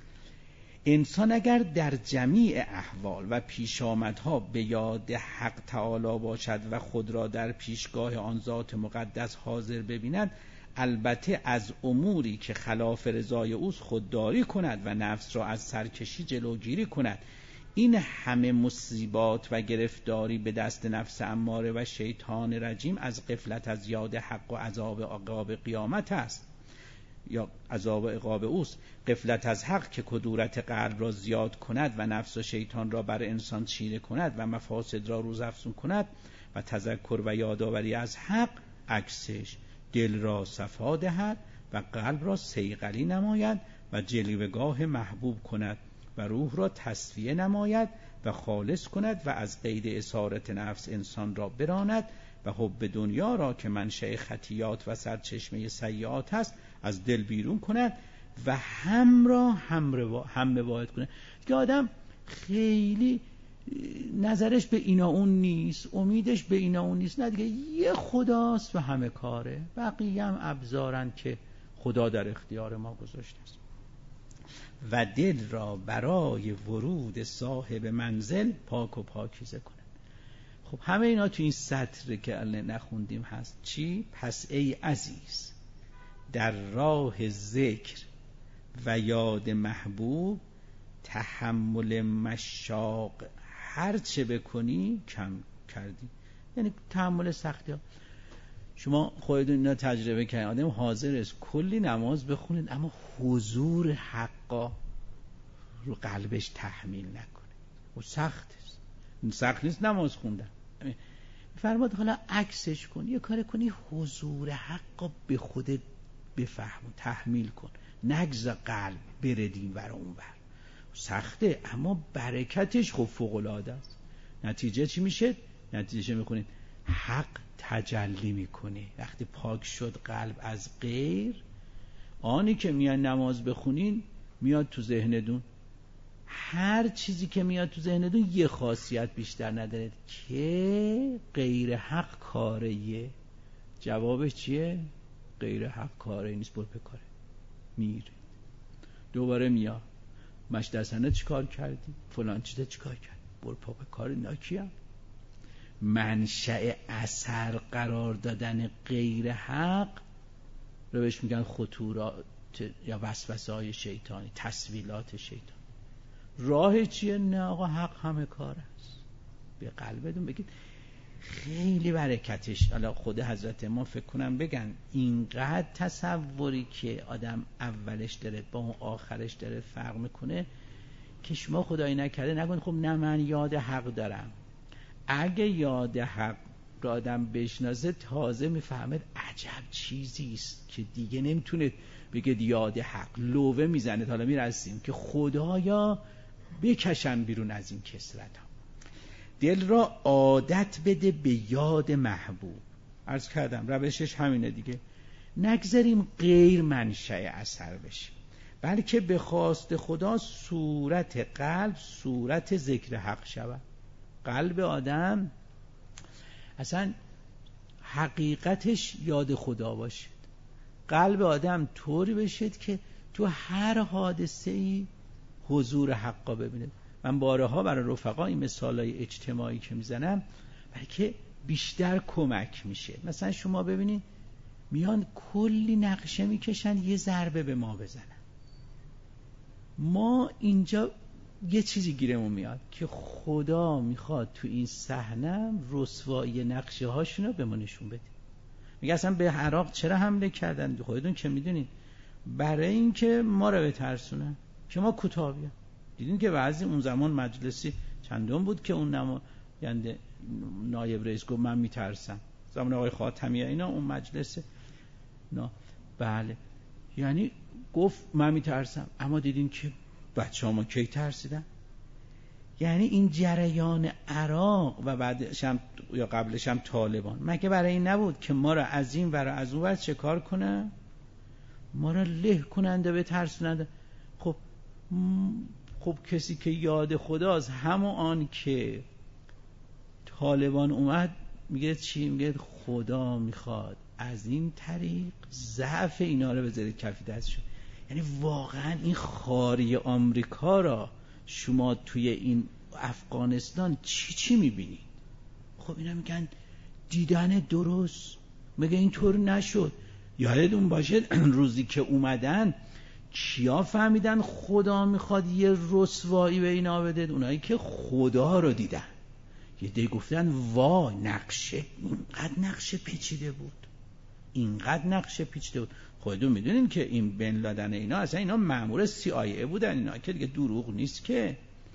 انسان اگر در جمیع احوال و پیشامدها به یاد حق تعالی باشد و خود را در پیشگاه آن ذات مقدس حاضر ببیند، البته از اموری که خلاف رضای اوست خودداری کند و نفس را از سرکشی جلوگیری کند. این همه مصیبات و گرفتاری به دست نفس اماره و شیطان رجیم از غفلت از یاد حق و عذاب عقاب قیامت است یا عذاب عقاب اوست. غفلت از حق که کدورت قلب را زیاد کند و نفس و شیطان را بر انسان چیره کند و مفاسد را روزافزون کند، و تذکر و یادآوری از حق عکسش دل را صفا دهد و قلب را صیقلی نماید و جلوه‌گاه محبوب کند و روح را تصفیه نماید و خالص کند و از قید اسارت نفس انسان را براند و حب دنیا را که منشأ خطیات و سرچشمه سیئات است از دل بیرون کند و هم واحد کند. که آدم خیلی نظرش به اینا اون نیست، امیدش به اینا اون نیست، نه دیگه یه خداست و همه کاره، بقیه هم ابزارن که خدا در اختیار ما گذاشته است. و دل را برای ورود صاحب منزل پاک و پاکیزه کند. خب همه اینا تو این سطر که الان نخوندیم هست. چی؟ پس ای عزیز در راه ذکر و یاد محبوب تحمل مشاق هر چه بکنی کم کردی. یعنی تحمل سختی ها. شما خودتون اینا تجربه کنید، آدم حاضر است کلی نماز بخونید اما حضور حقا رو قلبش تحمیل نکنه. و سخت است. سخت نیست نماز خوندن. فرمود حالا عکسش کن، یه کار کنی حضور حقا به خودت بفهم و تحمیل کن، نگذار قلب بره دین ور اون ور. سخته اما برکتش خب فوق العاده است. نتیجه چی میشه؟ نتیجه میکنید حق تجلی میکنه. وقتی پاک شد قلب از غیر، آنی که میان نماز بخونین میاد تو ذهنتون. هر چیزی که میاد تو ذهنتون یه خاصیت بیشتر نداره که غیر حق کاریه. جوابش چیه؟ غیر حق کاری نیست، برو پکاره میره. دوباره میاد مشترسنه چی کار کردی؟ فلان چیزه چی کار کردی؟ برو پکاره. ناکیم منشأ اثر قرار دادن غیر حق رو بهش میگن خطورات یا وسوسه های شیطانی، تسویلات شیطان. راه چیه؟ نه آقا حق همه کار است. به قلبتون بگید خیلی برکتش. حالا خود حضرت ما فکر کنم بگن اینقدر تصوری که آدم اولش داره با اون آخرش داره فرق میکنه که شما خدایی نکرده نگون خب نه من یاد حق دارم. اگه یاد حق رو آدم بشناسه تازه میفهمد عجب چیزی است که دیگه نمیتونه بگه یاد حق. لوه میزنه. حالا میرسیم که خدایا بکشن بیرون از این کسرت ها. دل را عادت بده به یاد محبوب. عرض کردم روشش همینه دیگه. نگذاریم غیر منشأ اثر بشه، بلکه به خواست خدا صورت قلب صورت ذکر حق شود. قلب آدم اصلا حقیقتش یاد خدا باشد. قلب آدم طوری بشد که تو هر حادثه‌ای حضور حقا ببینه. من بارها برای رفقا این مثالای اجتماعی که میزنم بلکه بیشتر کمک میشه. مثلا شما ببینید میان کلی نقشه میکشن یه ضربه به ما بزنن، ما اینجا یه چیزی گیرمون میاد که خدا میخواد تو این صحنه رسوایی نقشه هاشونو به ما نشون بده. میگه اصلا به عراق چرا حمله کردن؟ خودتون که میدونید برای اینکه ما رو بترسونن که ما کوتاه بیام. دیدین که بعضی اون زمان مجلسی چندم بود که اون یعنی نایب رئیس گفت من میترسم، زمان آقای خاتمی اینا اون مجلس بله یعنی گفت من میترسم، اما دیدین که بچه‌ها ما کی ترسیدن. یعنی این جریان عراق و بعدش هم یا قبلش هم طالبان مگه برای این نبود که ما را از این ور از اون ور چه کار کنن؟ ما را له کننده به ترسوننده. خب کسی که یاد خداست همون آن که طالبان اومد میگه چی؟ میگه خدا میخواد از این طریق ضعف اینا رو بذاره کف دستشون. یعنی واقعا این خاری آمریکا را شما توی این افغانستان چی میبینید؟ خب اینا میگن دیدن درست، میگه اینطور نشد. یادتون باشه روزی که اومدن کیا فهمیدن خدا میخواد یه رسوایی به اینا بده؟ اونایی که خدا رو دیدن. یه دی گفتن وا نقشه، اینقدر نقشه پیچیده بود، اینقدر نقشه پیچیده بود. خودتون میدونین که این بن لادن اینا اصلا اینا مأمور CIA بودن، اینا که دیگه دروغ نیست که.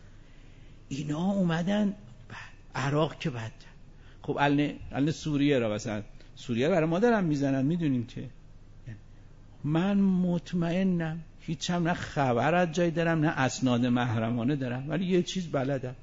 اینا اومدن عراق که بعد خب الان سوریه را مثلا سوریه برای ما دارن میزنن، میدونین که من مطمئنم هیچم نه خبر از جایی دارم نه اسناد محرمانه دارم، ولی یه چیز بلدم،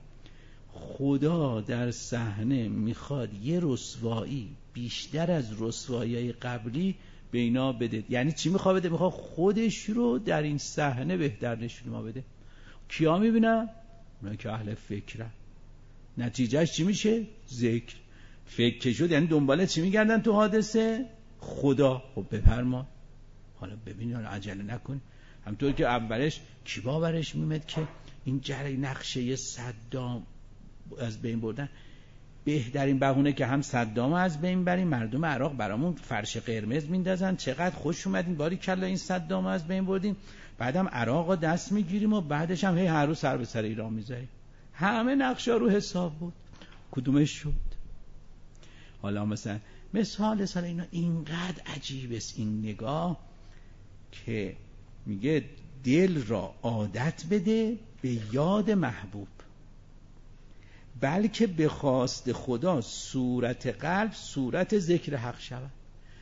خدا در صحنه میخواد یه رسوایی بیشتر از رسوایی قبلی به اینا بده. یعنی چی میخواد بده؟ میخواد خودش رو در این صحنه بهتر نشون ما بده. کیا میبینن؟ اونا که اهل فکرن. نتیجهش چی میشه؟ ذکر. فکر شد یعنی دنباله چی میگردن تو حادثه؟ خدا. خب بفرما حالا ببینید، حالا عجله نکن. همطور که اولش کی باورش میمد که این جری نقشه صدام از بین بردن، بهترین بهونه که هم صدام از بین بریم، مردم عراق برامون فرش قرمز میندازن، چقدر خوش اومدین، باری کلا این صدام از بین بردیم، بعدم عراق رو دست میگیریم و بعدش هم هر روز سر به سر ایران میذاریم. همه نقشه رو حساب بود، کدومش شد؟ حالا مثال اینا اینقدر عجیب است این نگاه که میگه دل را عادت بده به یاد محبوب، بلکه به خواست خدا صورت قلب صورت ذکر حق شود.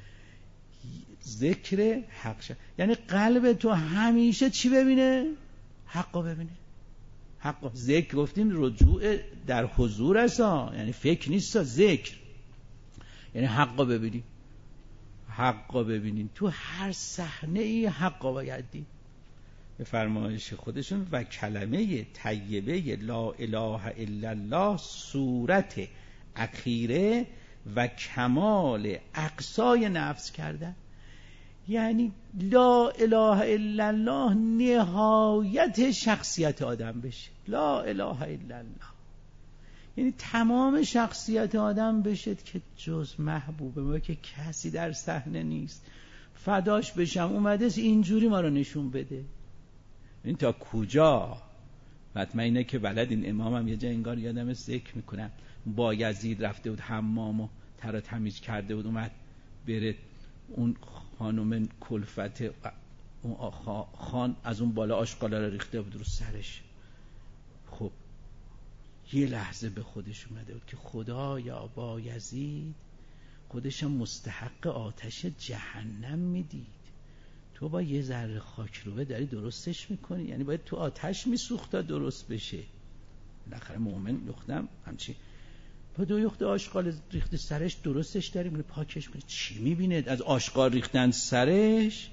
ذکر حق شود یعنی قلب تو همیشه چی ببینه؟ حقا ببینه. حقا ذکر گفتیم رجوع در حضور است، یعنی فکر نیست، ذکر یعنی حقا ببینیم. حقا ببینین تو هر صحنه ای حقا باید دید. به فرمایش خودشون و کلمه طیبه لا اله الا الله صورت اخیره و کمال اقصای نفس کردن. یعنی لا اله الا الله نهایت شخصیت آدم بشه. لا اله الا الله یعنی تمام شخصیت آدم بشه که جز محبوب ما که کسی در صحنه نیست، فداش بشم اومده اینجوری ما رو نشون بده. این تا کجا؟ حتما اینه که بلد این امامم یه جا انگار یادم ذکر میکنم با یزید رفته بود حمام و ترا تمیز کرده بود، اومد بره اون خانم کلفت اون خان از اون بالا آشغالا رو ریخته بود رو سرش. خب یه لحظه به خودش اومده بود که خدایا با یزید خودش مستحق آتش جهنم میدید، تو با یه ذره خاک روبه داری درستش میکنی، یعنی باید تو آتش میسوخت تا درست بشه. بالاخره مؤمن یختم همچی با دو یخت آشغال ریخته سرش درستش داریم پاکش کنی. چی میبینه از آشغال ریختن سرش؟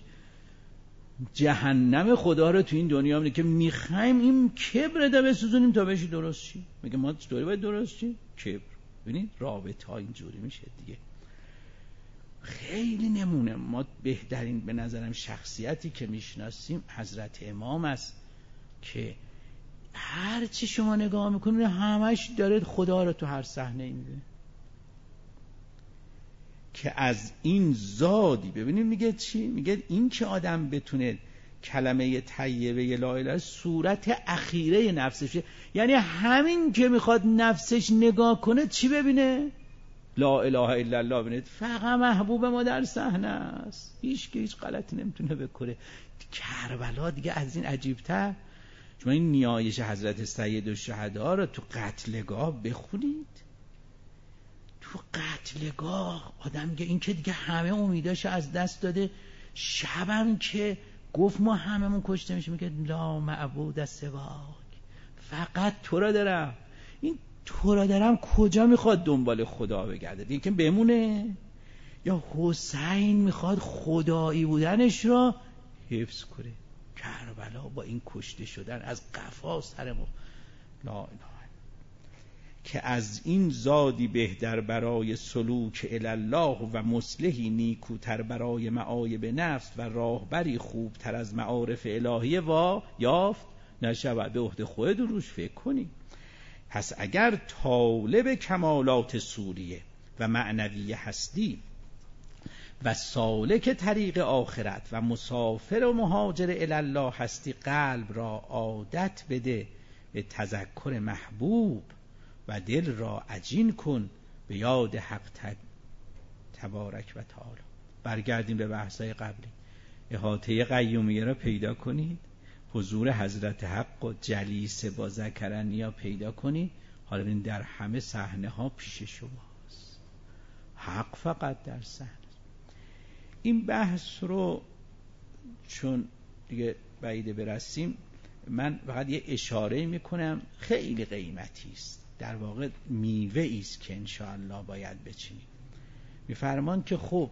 جهنم خدا رو تو این دنیا میگه که میخوایم این کبر رو بسوزونیم تا بشی درست شی. میگه ما چطوری باید درست شی؟ کبر. ببینید رابطه ها اینجوری میشه دیگه. خیلی نمونه. ما بهترین به نظرم شخصیتی که میشناسیم حضرت امام است که هر چی شما نگاه میکنید همش داره خدا رو تو هر صحنه میده. که از این زادی، ببینید میگه چی؟ میگه این که آدم بتونه کلمه طیبه لا اله صورت اخیره نفسشه، یعنی همین که میخواد نفسش نگاه کنه چی ببینه؟ لا اله الا الله ببینید. فقط محبوب ما در صحنه است، هیچ غلطی نمیتونه بکنه. کربلا دیگه از این عجیب‌تر. شما این نیایش حضرت سید الشهدا رو تو قتلگاه بخونید. تو قتلگاه آدم میگه این که دیگه همه امیداشو از دست داده، شبم که گفت ما هممون کشته میشه میگه لا معبود سواک، فقط تو را دارم. این تو را دارم کجا میخواد دنبال خدا بگرده؟ دیگه که بمونه؟ یا حسین میخواد خدایی بودنش را حفظ کنه؟ کربلا با این کشته شدن از قفا سر ما لا اله که از این زادی بهتر برای سلوک الله و مصلحی نیکوتر برای معایب نفس و راهبری خوبتر از معارف الهیه و یافت نشود. به عهده خودتون روش فکر کنید. پس اگر طالب کمالات سوریه و معنوی هستی و سالک طریق آخرت و مسافر و مهاجر الله هستی، قلب را عادت بده به تذکر محبوب و دل را عجین کن به یاد حق تبارک و تعالی. برگردیم به بحثای قبلی. احاطه قیومیه را پیدا کنید، حضور حضرت حق و جلیس با ذکرنیا پیدا کنید. حالا ببین در همه صحنه ها پیش شماست، حق فقط در صحنه. این بحث رو چون دیگه بعیده برسیم، من فقط یه اشاره میکنم، خیلی قیمتی است، در واقع میوه است که انشاءالله باید بچینیم. میفرمان که خب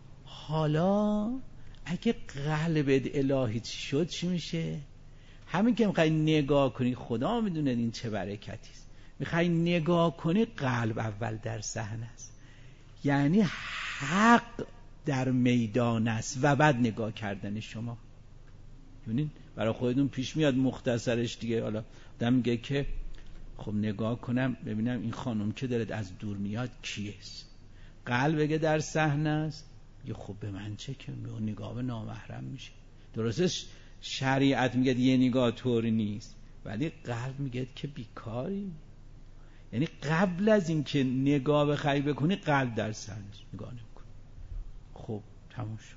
حالا اگه قلبت الهی چی شد چی میشه؟ همین که میخوای نگاه کنی، خدا میدونه این چه برکتی است، میخوای نگاه کنی قلب اول در صحنه است، یعنی حق در میدان است و بعد نگاه کردن شما. ببینید برای خودتون پیش میاد مختصرش دیگه. حالا آدم میگه که خب نگاه کنم ببینم این خانم که داره از دور میاد کیست؟ قلب بگه در صحنه است، یه خب به من چه که نگاه به نامحرم میشه. درسته شریعت میگه یه نگاه طوری نیست، ولی قلب میگه که بیکاری. یعنی قبل از این که نگاه بخوای بکنی قلب در صحنه نگاه نمیکنی. خب تموم شد.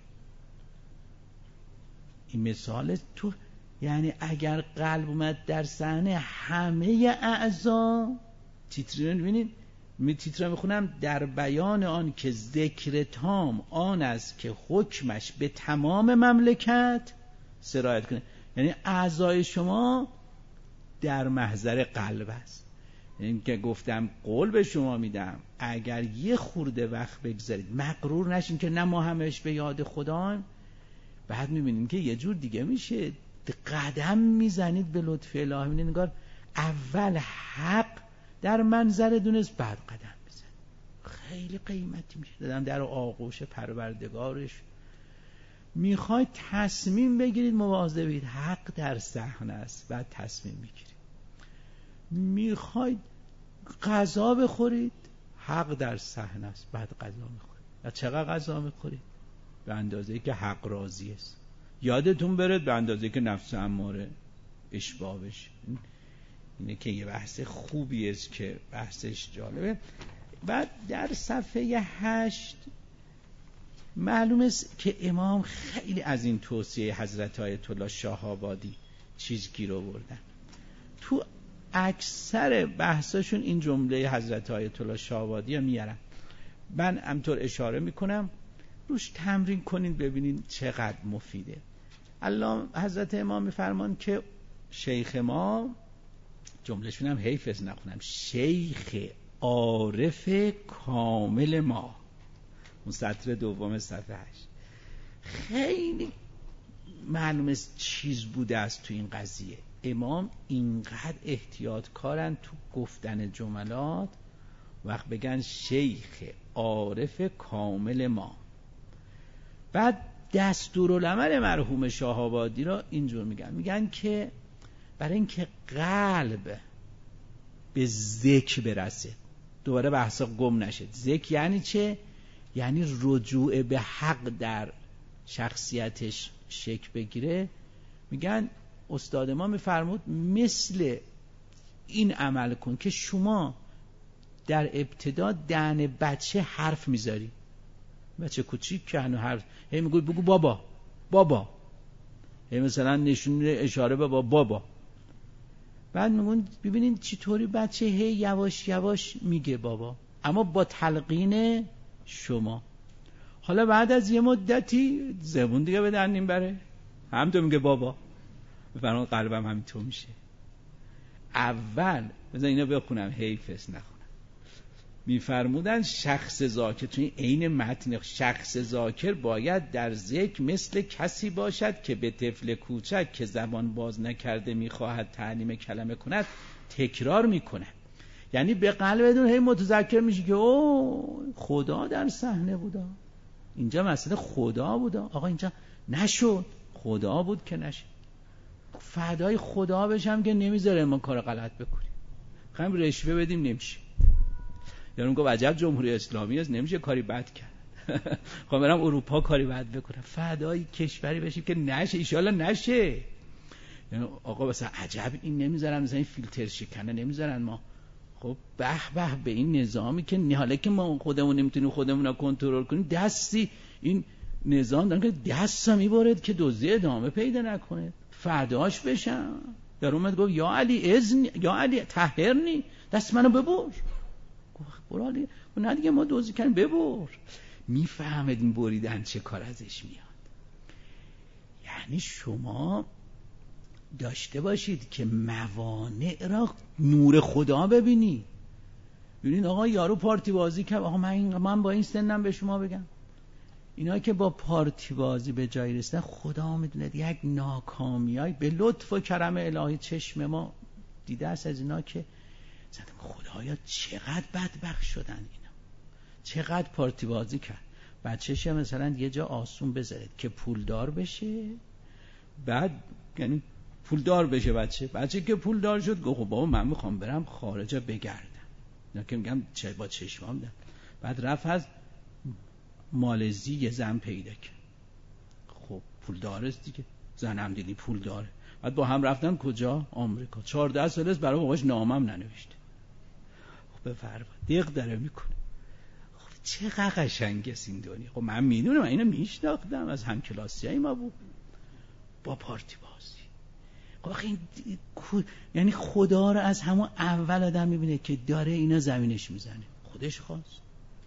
این مثال تو، یعنی اگر قلب اومد در صحنه همه اعضا تیترن. ببینید تیتر میخونم در بیان آن که ذکر تام آن است که حکمش به تمام مملکت سرایت کنه. یعنی اعضای شما در محضر قلب است. این که گفتم قول به شما میدم اگر یه خورده وقت بگذارید مغرور نشین که نه ما همش به یاد خدا، بعد میبینیم که یه جور دیگه میشه. قدم میزنید به لطف الهی. میبینید نگار اول حق در منظر دونست، بعد قدم بزن. خیلی قیمتی میشه. دادم در آغوش پروردگارش. میخواید تصمیم بگیرید مواظبید، حق در صحنه است، بعد تصمیم میگیرید. میخواید غذا بخورید، حق در صحنه است، بعد غذا میخورید. و چقدر غذا میخورید؟ به اندازه‌ای که حق راضی است. یادتون برد به اندازه‌ای که نفس اماره اشباع بشه. اینه که یه بحث خوبی است که بحثش جالبه. بعد در صفحه 8 معلوم است که امام خیلی از این توصیه حضرت آیت الله شاه آبادی چیز گیر آوردن. تو اکثر بحثاشون این جمله حضرت آیت الله شاه آبادی رو میارن. من همطور اشاره میکنم روش تمرین کنین ببینین چقدر مفیده. الله حضرت امام میفرمان که شیخ ما، جملهشون هم حیف از نخونم، شیخ عارف کامل ما، اون سطر دوم صفحه 8 خیلی معلوم است چیز بوده است تو این قضیه. امام اینقدر احتیاط کارن تو گفتن جملات، وقت بگن شیخ عارف کامل ما، بعد دستورالعمل مرحوم شاه‌آبادی را اینجور میگن که برای اینکه قلب به ذکر برسه، دوباره بحثا گم نشه، ذکر یعنی چه؟ یعنی رجوع به حق در شخصیتش شکل بگیره. میگن استاد ما میفرمود مثل این عمل کن که شما در ابتدا دهن بچه حرف میذاری، بچه کوچیک که هنو حرف هی میگوی بگو بابا بابا، هی مثلا نشون اشاره به بابا، بعد میگون ببینید چطوری بچه هی یواش یواش میگه بابا، اما با تلقین شما. حالا بعد از یه مدتی زبون دیگه به دندین بره، همینطور میگه بابا، بفرمان قلبم همینطور میشه. اول بذار اینا بخونم حیفش نخونم. میفرمودن شخص ذاکر، توی عین متن شخص ذاکر باید در ذکر مثل کسی باشد که به طفل کوچک که زبان باز نکرده میخواهد تعلیم کلمه کند تکرار میکنه. یعنی به قلبتون هی متذکر میشه که او خدا در صحنه بودا، اینجا مسئله خدا بودا، آقا اینجا نشد، خدا بود که نشد. فدای خدا بشم که نمیذاره ما کار غلط بکنیم، خواهیم رشوه بدیم نمیشه. یعنی گفت عجب جمهوری اسلامی است، نمیشه کاری بد کرد. خب برم اروپا کاری بد بکنم، فدای کشوری بشیم که نشه، ایشالله نشه. یعنی آقا مثلا عجب این نمیذارن، مثلا این فیلتر شکنه نمیذارن ما. خب به به این نظامی که حالا که ما خودمون نمیتونیم خودمون رو کنترل کنیم، دستی این نظام دارن که دستا میبارد که دزدی ادامه پیدا نکنه، فداش بشم. در اومد گفت یا علی اذن، یا علی طهرنی، دست منو ببر. برو علی، نه دیگه ما دزدی کردیم، ببر. میفهمید این بریدن چه کار ازش میاد. یعنی شما داشته باشید که موانع را نور خدا ببینید. ببینید آقا یارو پارتی بازی کرد، آقا من با این سنم به شما بگم، اینا که با پارتی بازی به جای رسیدن خدا میدونه یک ناکامیای به لطف و کرم الهی چشم ما دیده است از اینا که زدم خدایا چقدر بدبخت شدن اینا، چقدر پارتی بازی کرد. بچه‌ش مثلا یه جا آسون بذارید که پولدار بشه، بعد یعنی پولدار بشه بچه که پولدار شد گفت خب بابا من میخوام برم خارجا بگردم، اینا که میگم چه با چشمام دیدم. بعد رفت از مالزی یه زن پیدا کرد، خب پولدار است دیگه، زنم دیدی پولداره. بعد با هم رفتن کجا؟ آمریکا. 14 سال است برای باباش نامم ننوشته. خب بفرما دق داره میکنه. خب چقدر قشنگه این دنیا. خب من میدونم، من اینو میشناختم، از همکلاسیای ما بود با پارتی بازی. خب این یعنی خدا رو از همون اول آدم میبینه که داره اینا زمینش میزنه، خودش خواست.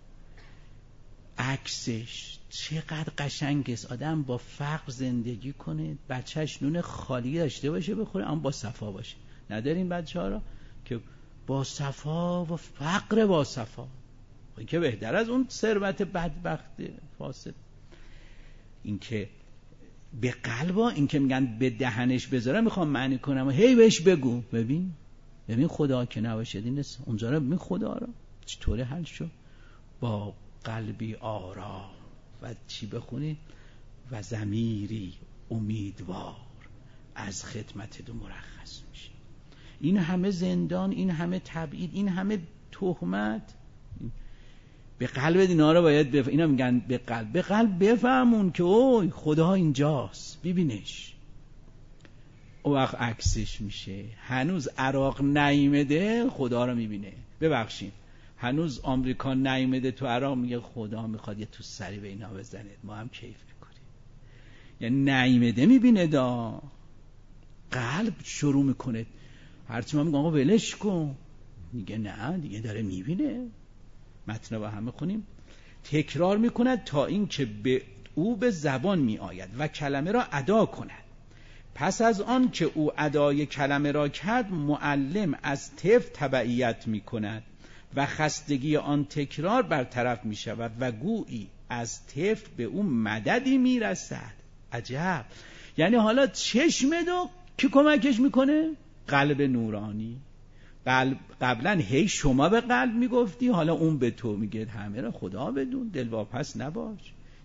عکسش چقدر قشنگ است، آدم با فقر زندگی کنه، بچهش نون خالی داشته باشه بخوره اما با صفا باشه. نداریم بچه ها را که با صفا و فقر با صفا، این که بهتر از اون ثروت بدبخت فاسد. این که به قلبا، این که میگن به دهنش بذاره، میخوام معنی کنم و هی بهش بگو ببین خدا که نباشد این است. اونجا رو ببین خدا را چطوره حل شد. با قلبی آرام و چی بخونی؟ و ضمیری امیدوار از خدمت دو مرخص میشه. این همه زندان، این همه تبعید، این همه تهمت، به قلب اینا رو باید اینا میگن به قلب بفهمون که اوه خدا اینجاست، ببینش. او وقت عکسش میشه. هنوز عراق نیامده خدا رو میبینه. ببخشید هنوز آمریکا نیامده تو عراق، میگه خدا میخواد یه تو سری به اینا بزنه ما هم کیف میکنیم. یعنی نیامده میبینه دا قلب شروع میکنه. هرچی ما میگم آقا ولش کن، میگه نه دیگه داره میبینه. متن با هم خونیم. تکرار میکند تا این که به او به زبان میآید و کلمه را ادا کند. پس از آن که او ادای کلمه را کرد، معلم از طفل تبعیت میکند و خستگی آن تکرار برطرف می شود و گویی از طفل به اون مددی می رسد. عجب. یعنی حالا چشم دو که کمکش میکنه؟ قلب نورانی. قبلا هی شما به قلب میگفتی، حالا اون به تو میگه همه را خدا بدون، دلواپس نباش.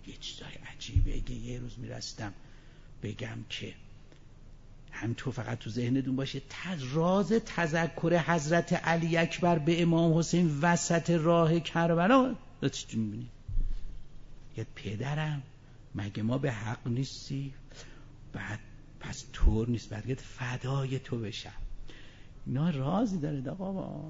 یه چیزای عجیبه. اگه یه روز میرستم بگم که هم تو فقط تو ذهنتون باشه، راز تذکر حضرت علی اکبر به امام حسین وسط راه کربلا چی میبینی؟ یه پدرم مگه ما به حق نیستی؟ بعد پس طور نیست، بعد فدای تو بشم. اینا رازی داره آقا.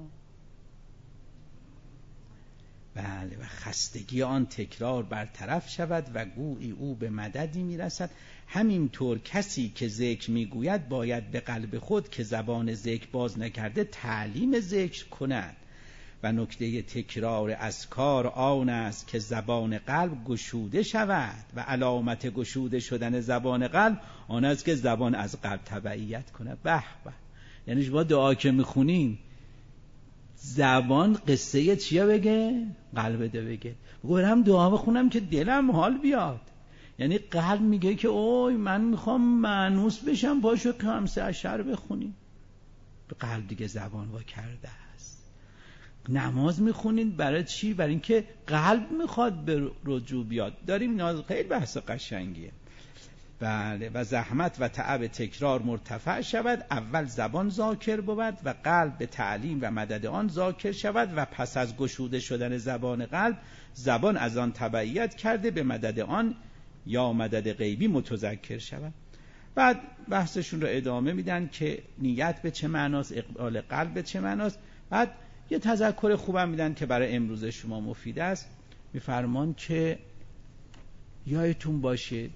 بله. و خستگی آن تکرار برطرف شود و گویی او به مددی میرسد. همینطور کسی که ذکر میگوید باید به قلب خود که زبان ذکر باز نکرده تعلیم ذکر کند. و نکته تکرار اذکار آن است که زبان قلب گشوده شود و علامت گشوده شدن زبان قلب آن است که زبان از قلب تبعیت کند. به به. یعنی شما دعا که میخونین زبان قصه چیه بگه؟ قلب ده بگه. گفتم دعا بخونم که دلم حال بیاد. یعنی قلب میگه که اوی من میخوام مانوس بشم، پاشو خمسه اشر بخونی. به قلب دیگه زبان وا کرده است. نماز میخونین برای چی؟ برای اینکه قلب میخواد به رجوع بیاد. داریم اینا خیلی بحث قشنگیه. بله. و زحمت و تعب تکرار مرتفع شود. اول زبان ذاکر بود و قلب به تعلیم و مدد آن ذاکر شود و پس از گشوده شدن زبان قلب زبان از آن تبعیت کرده به مدد آن یا مدد غیبی متذکر شود. بعد بحثشون رو ادامه میدن که نیت به چه معناست، اقبال قلب به چه معناست. بعد یه تذکر خوبم میدن که برای امروز شما مفید است. میفرمان که یادتون باشه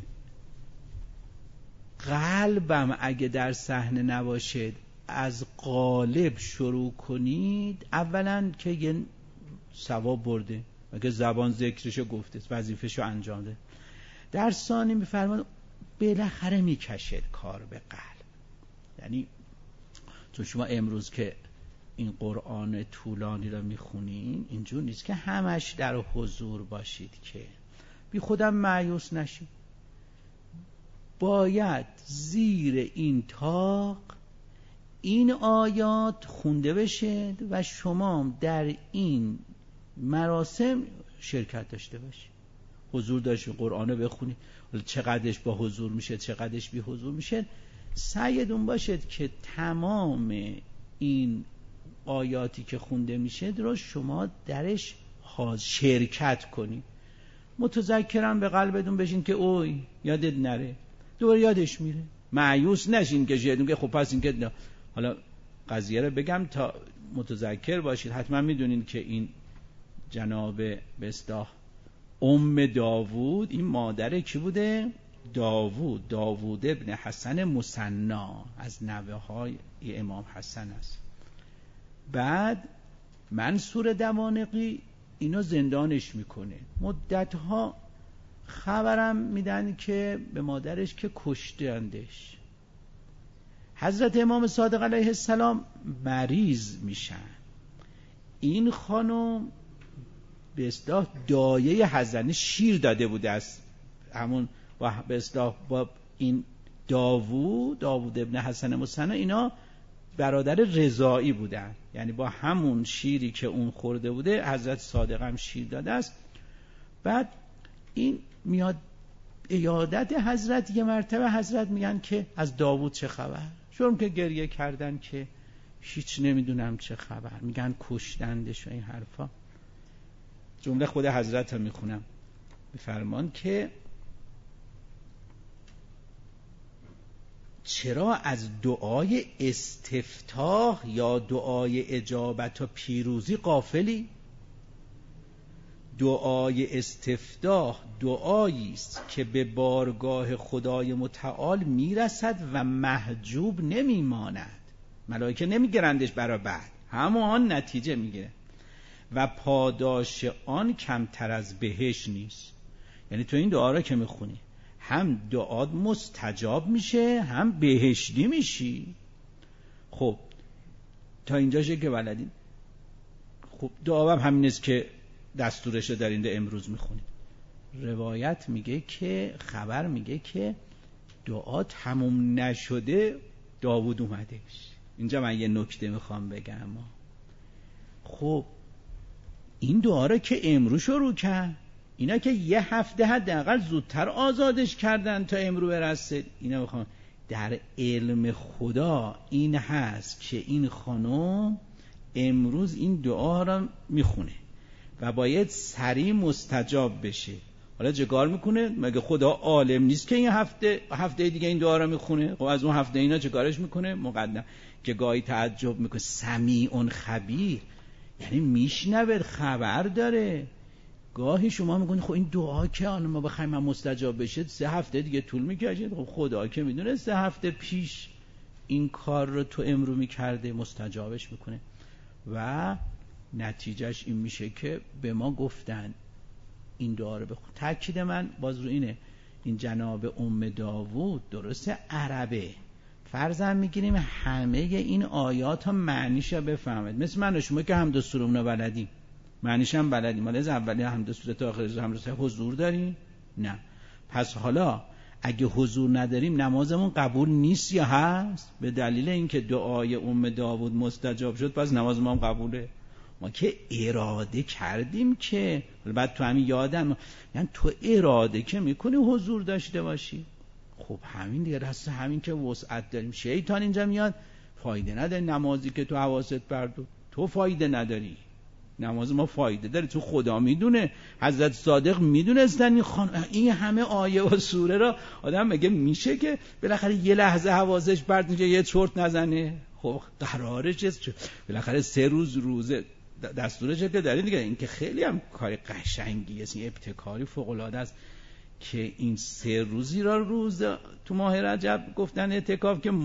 قلبم اگه در صحنه نباشد از قالب شروع کنید، اولا که یه ثواب برده اگه زبان ذکرشو گفته وظیفهشو انجام ده. در ثانی میفرمان بالاخره میکشد کار به قلب. یعنی چون شما امروز که این قرآن طولانی رو میخونین اینجور نیست که همش در حضور باشید که بی خودم مایوس نشید. باید زیر این طاق این آیات خونده بشه و شما در این مراسم شرکت داشته باشید، حضور داشته قرآن بخونید. چقدرش با حضور میشه چقدرش بی حضور میشه، سعیتون باشد که تمام این آیاتی که خونده میشه رو شما درش شرکت کنید. متذکرم به قلبتون بشین که اوی یادت نره، دوباره یادش میره. مایوس نشین که شیدون که خب پس این که حالا قضیه رو بگم تا متذکر باشید. حتما میدونین که این جناب به اصطلاح ام داوود، این مادر کی بوده؟ داوود ابن حسن مثنا، از نوه های امام حسن است. بعد منصور دوانقی اینو زندانش میکنه مدتها. خبرم میدن که به مادرش که کشتندش. حضرت امام صادق علیه السلام مریض میشن. این خانم به اصطلاح دایه حضرت شیر داده بوده است همون و به اصطلاح با این داوود ابن حسن مثنا اینا برادر رضاعی بودن، یعنی با همون شیری که اون خورده بوده حضرت صادق هم شیر داده است. بعد این میاد عیادت حضرت. یه مرتبه حضرت میگن که از داوود چه خبر؟ شروع که گریه کردن که هیچ نمیدونم چه خبر، میگن کشتندش و این حرفا. جمله خود حضرت هم میخونم. میفرمان که چرا از دعای استفتاح یا دعای اجابت و پیروزی غافلی؟ دعای استفتاح دعایی است که به بارگاه خدای متعال میرسد و محجوب نمیماند. ملائکه نمیگیرندش برای بعد، همان نتیجه میگیره و پاداش آن کمتر از بهشت نیست. یعنی تو این دعا را که میخونی هم دعات مستجاب میشه هم بهشتی میشی. خب تا اینجاشه که بلدین. خب دعا هم همین است که دستورش رو در اینجا امروز میخونید. روایت میگه که خبر میگه که دعا تموم نشده داوود اومدش. اینجا من یه نکته میخوام بگم. خب این دعا رو که امروز شروع کرد اینا که یه هفته حداقل زودتر آزادش کردن تا امرو برسه. اینا بخوام در علم خدا این هست که این خانم امروز این دعا را میخونه و باید سریع مستجاب بشه. حالا چیکار میکنه؟ مگه خدا عالم نیست که این هفته دیگه این دعا را میخونه؟ خب از اون هفته اینا چیکارش میکنه؟ مقدم که گاهی تعجب میکنه سمیع خبیر، یعنی میشنوه، خبر داره. گاهی شما میگونید خب این دعا که ما بخوایم مستجاب بشه 3 هفته دیگه طول میکشه. خب خدا که میدونه 3 هفته پیش این کار رو تو امرو میکرده، مستجابش میکنه و نتیجهش این میشه که به ما گفتن این دعا رو بخون. تاکید من باز رو اینه، این جناب ام داوود درسته عربه، فرضاً میگیریم همه این آیات ها معنیش رو بفهمید، مثل من و شما که حمد و سرور رو بلدیم، معنیش هم بلدیم. حالا از اولی حمد و سرور تا آخر حمد و سرور حضور داریم؟ نه. پس حالا اگه حضور نداریم نمازمون قبول نیست یا هست؟ به دلیل اینکه دعای ام داوود مستجاب شد پس نماز ما هم قبوله. ما که اراده کردیم که بعد تو همین یادم، یعنی تو اراده که میکنی حضور داشته باشی. خب همین دیگه، راست همین که وسعت داریم. شیطان اینجا میاد فایده نداره نمازی که تو حواست بردو، تو فایده نداری، نماز ما فایده داره، تو خدا میدونه. حضرت صادق میدونستن این همه آیه و سوره را آدم مگه میشه که بالاخره یه لحظه حواسش پرت میشه یه چرت نزنه؟ خب قراره چیز بالاخره 3 روز روزه دستورش که دارین دیگه. این که خیلی هم کار قشنگیه، این ابتکاری فوق العاده است که این 3 روزی را روز تو ماه رجب گفتن اعتکاف که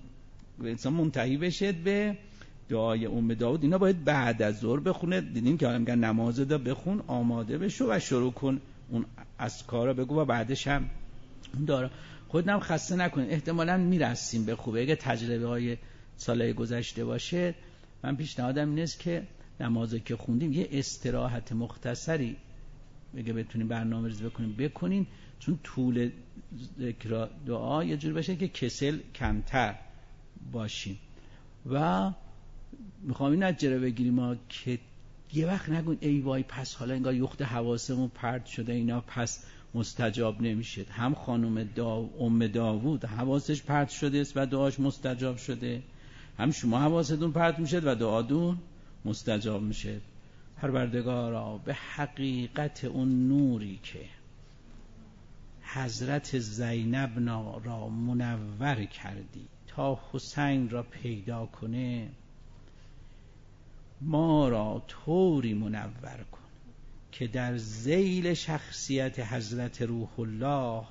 انسان منتهی بشه به دعای ام داوود. اینا باید بعد از ظهر بخونه. دیدیم که حالا میگن نماز دا بخون، آماده بشو و شروع کن اون اذکار رو بگو و بعدش هم اون داره. خودم خسته نکنید، احتمالاً میرسیم به خوبه. اگه تجربه های سالهای گذشته باشه، من پیشنهادم این است که نمازی که خوندیم یه استراحت مختصری اگه بتونیم برنامه‌ریزی بکنین، چون طول ذکر دعا یه جور بشه که کسل کمتر باشیم. و میخوام این نتیجه بگیریم ما که یه وقت نگون ای وای پس حالا انگار یخت حواسمون پرت شده اینا پس مستجاب نمیشه. هم خانم ام داوود حواسش پرت شده است و دعاش مستجاب شده، هم شما حواستون پرت میشه و دعاتون مستجاب میشه. پروردگارا به حقیقت اون نوری که حضرت زینب را منور کردی تا حسین را پیدا کنه، ما را طوری منور کن که در ذیل شخصیت حضرت روح الله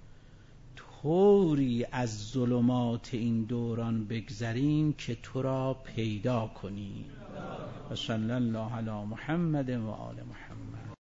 طوری از ظلمات این دوران بگذریم که تو را پیدا کنیم. و صلی الله علی محمد و آل محمد.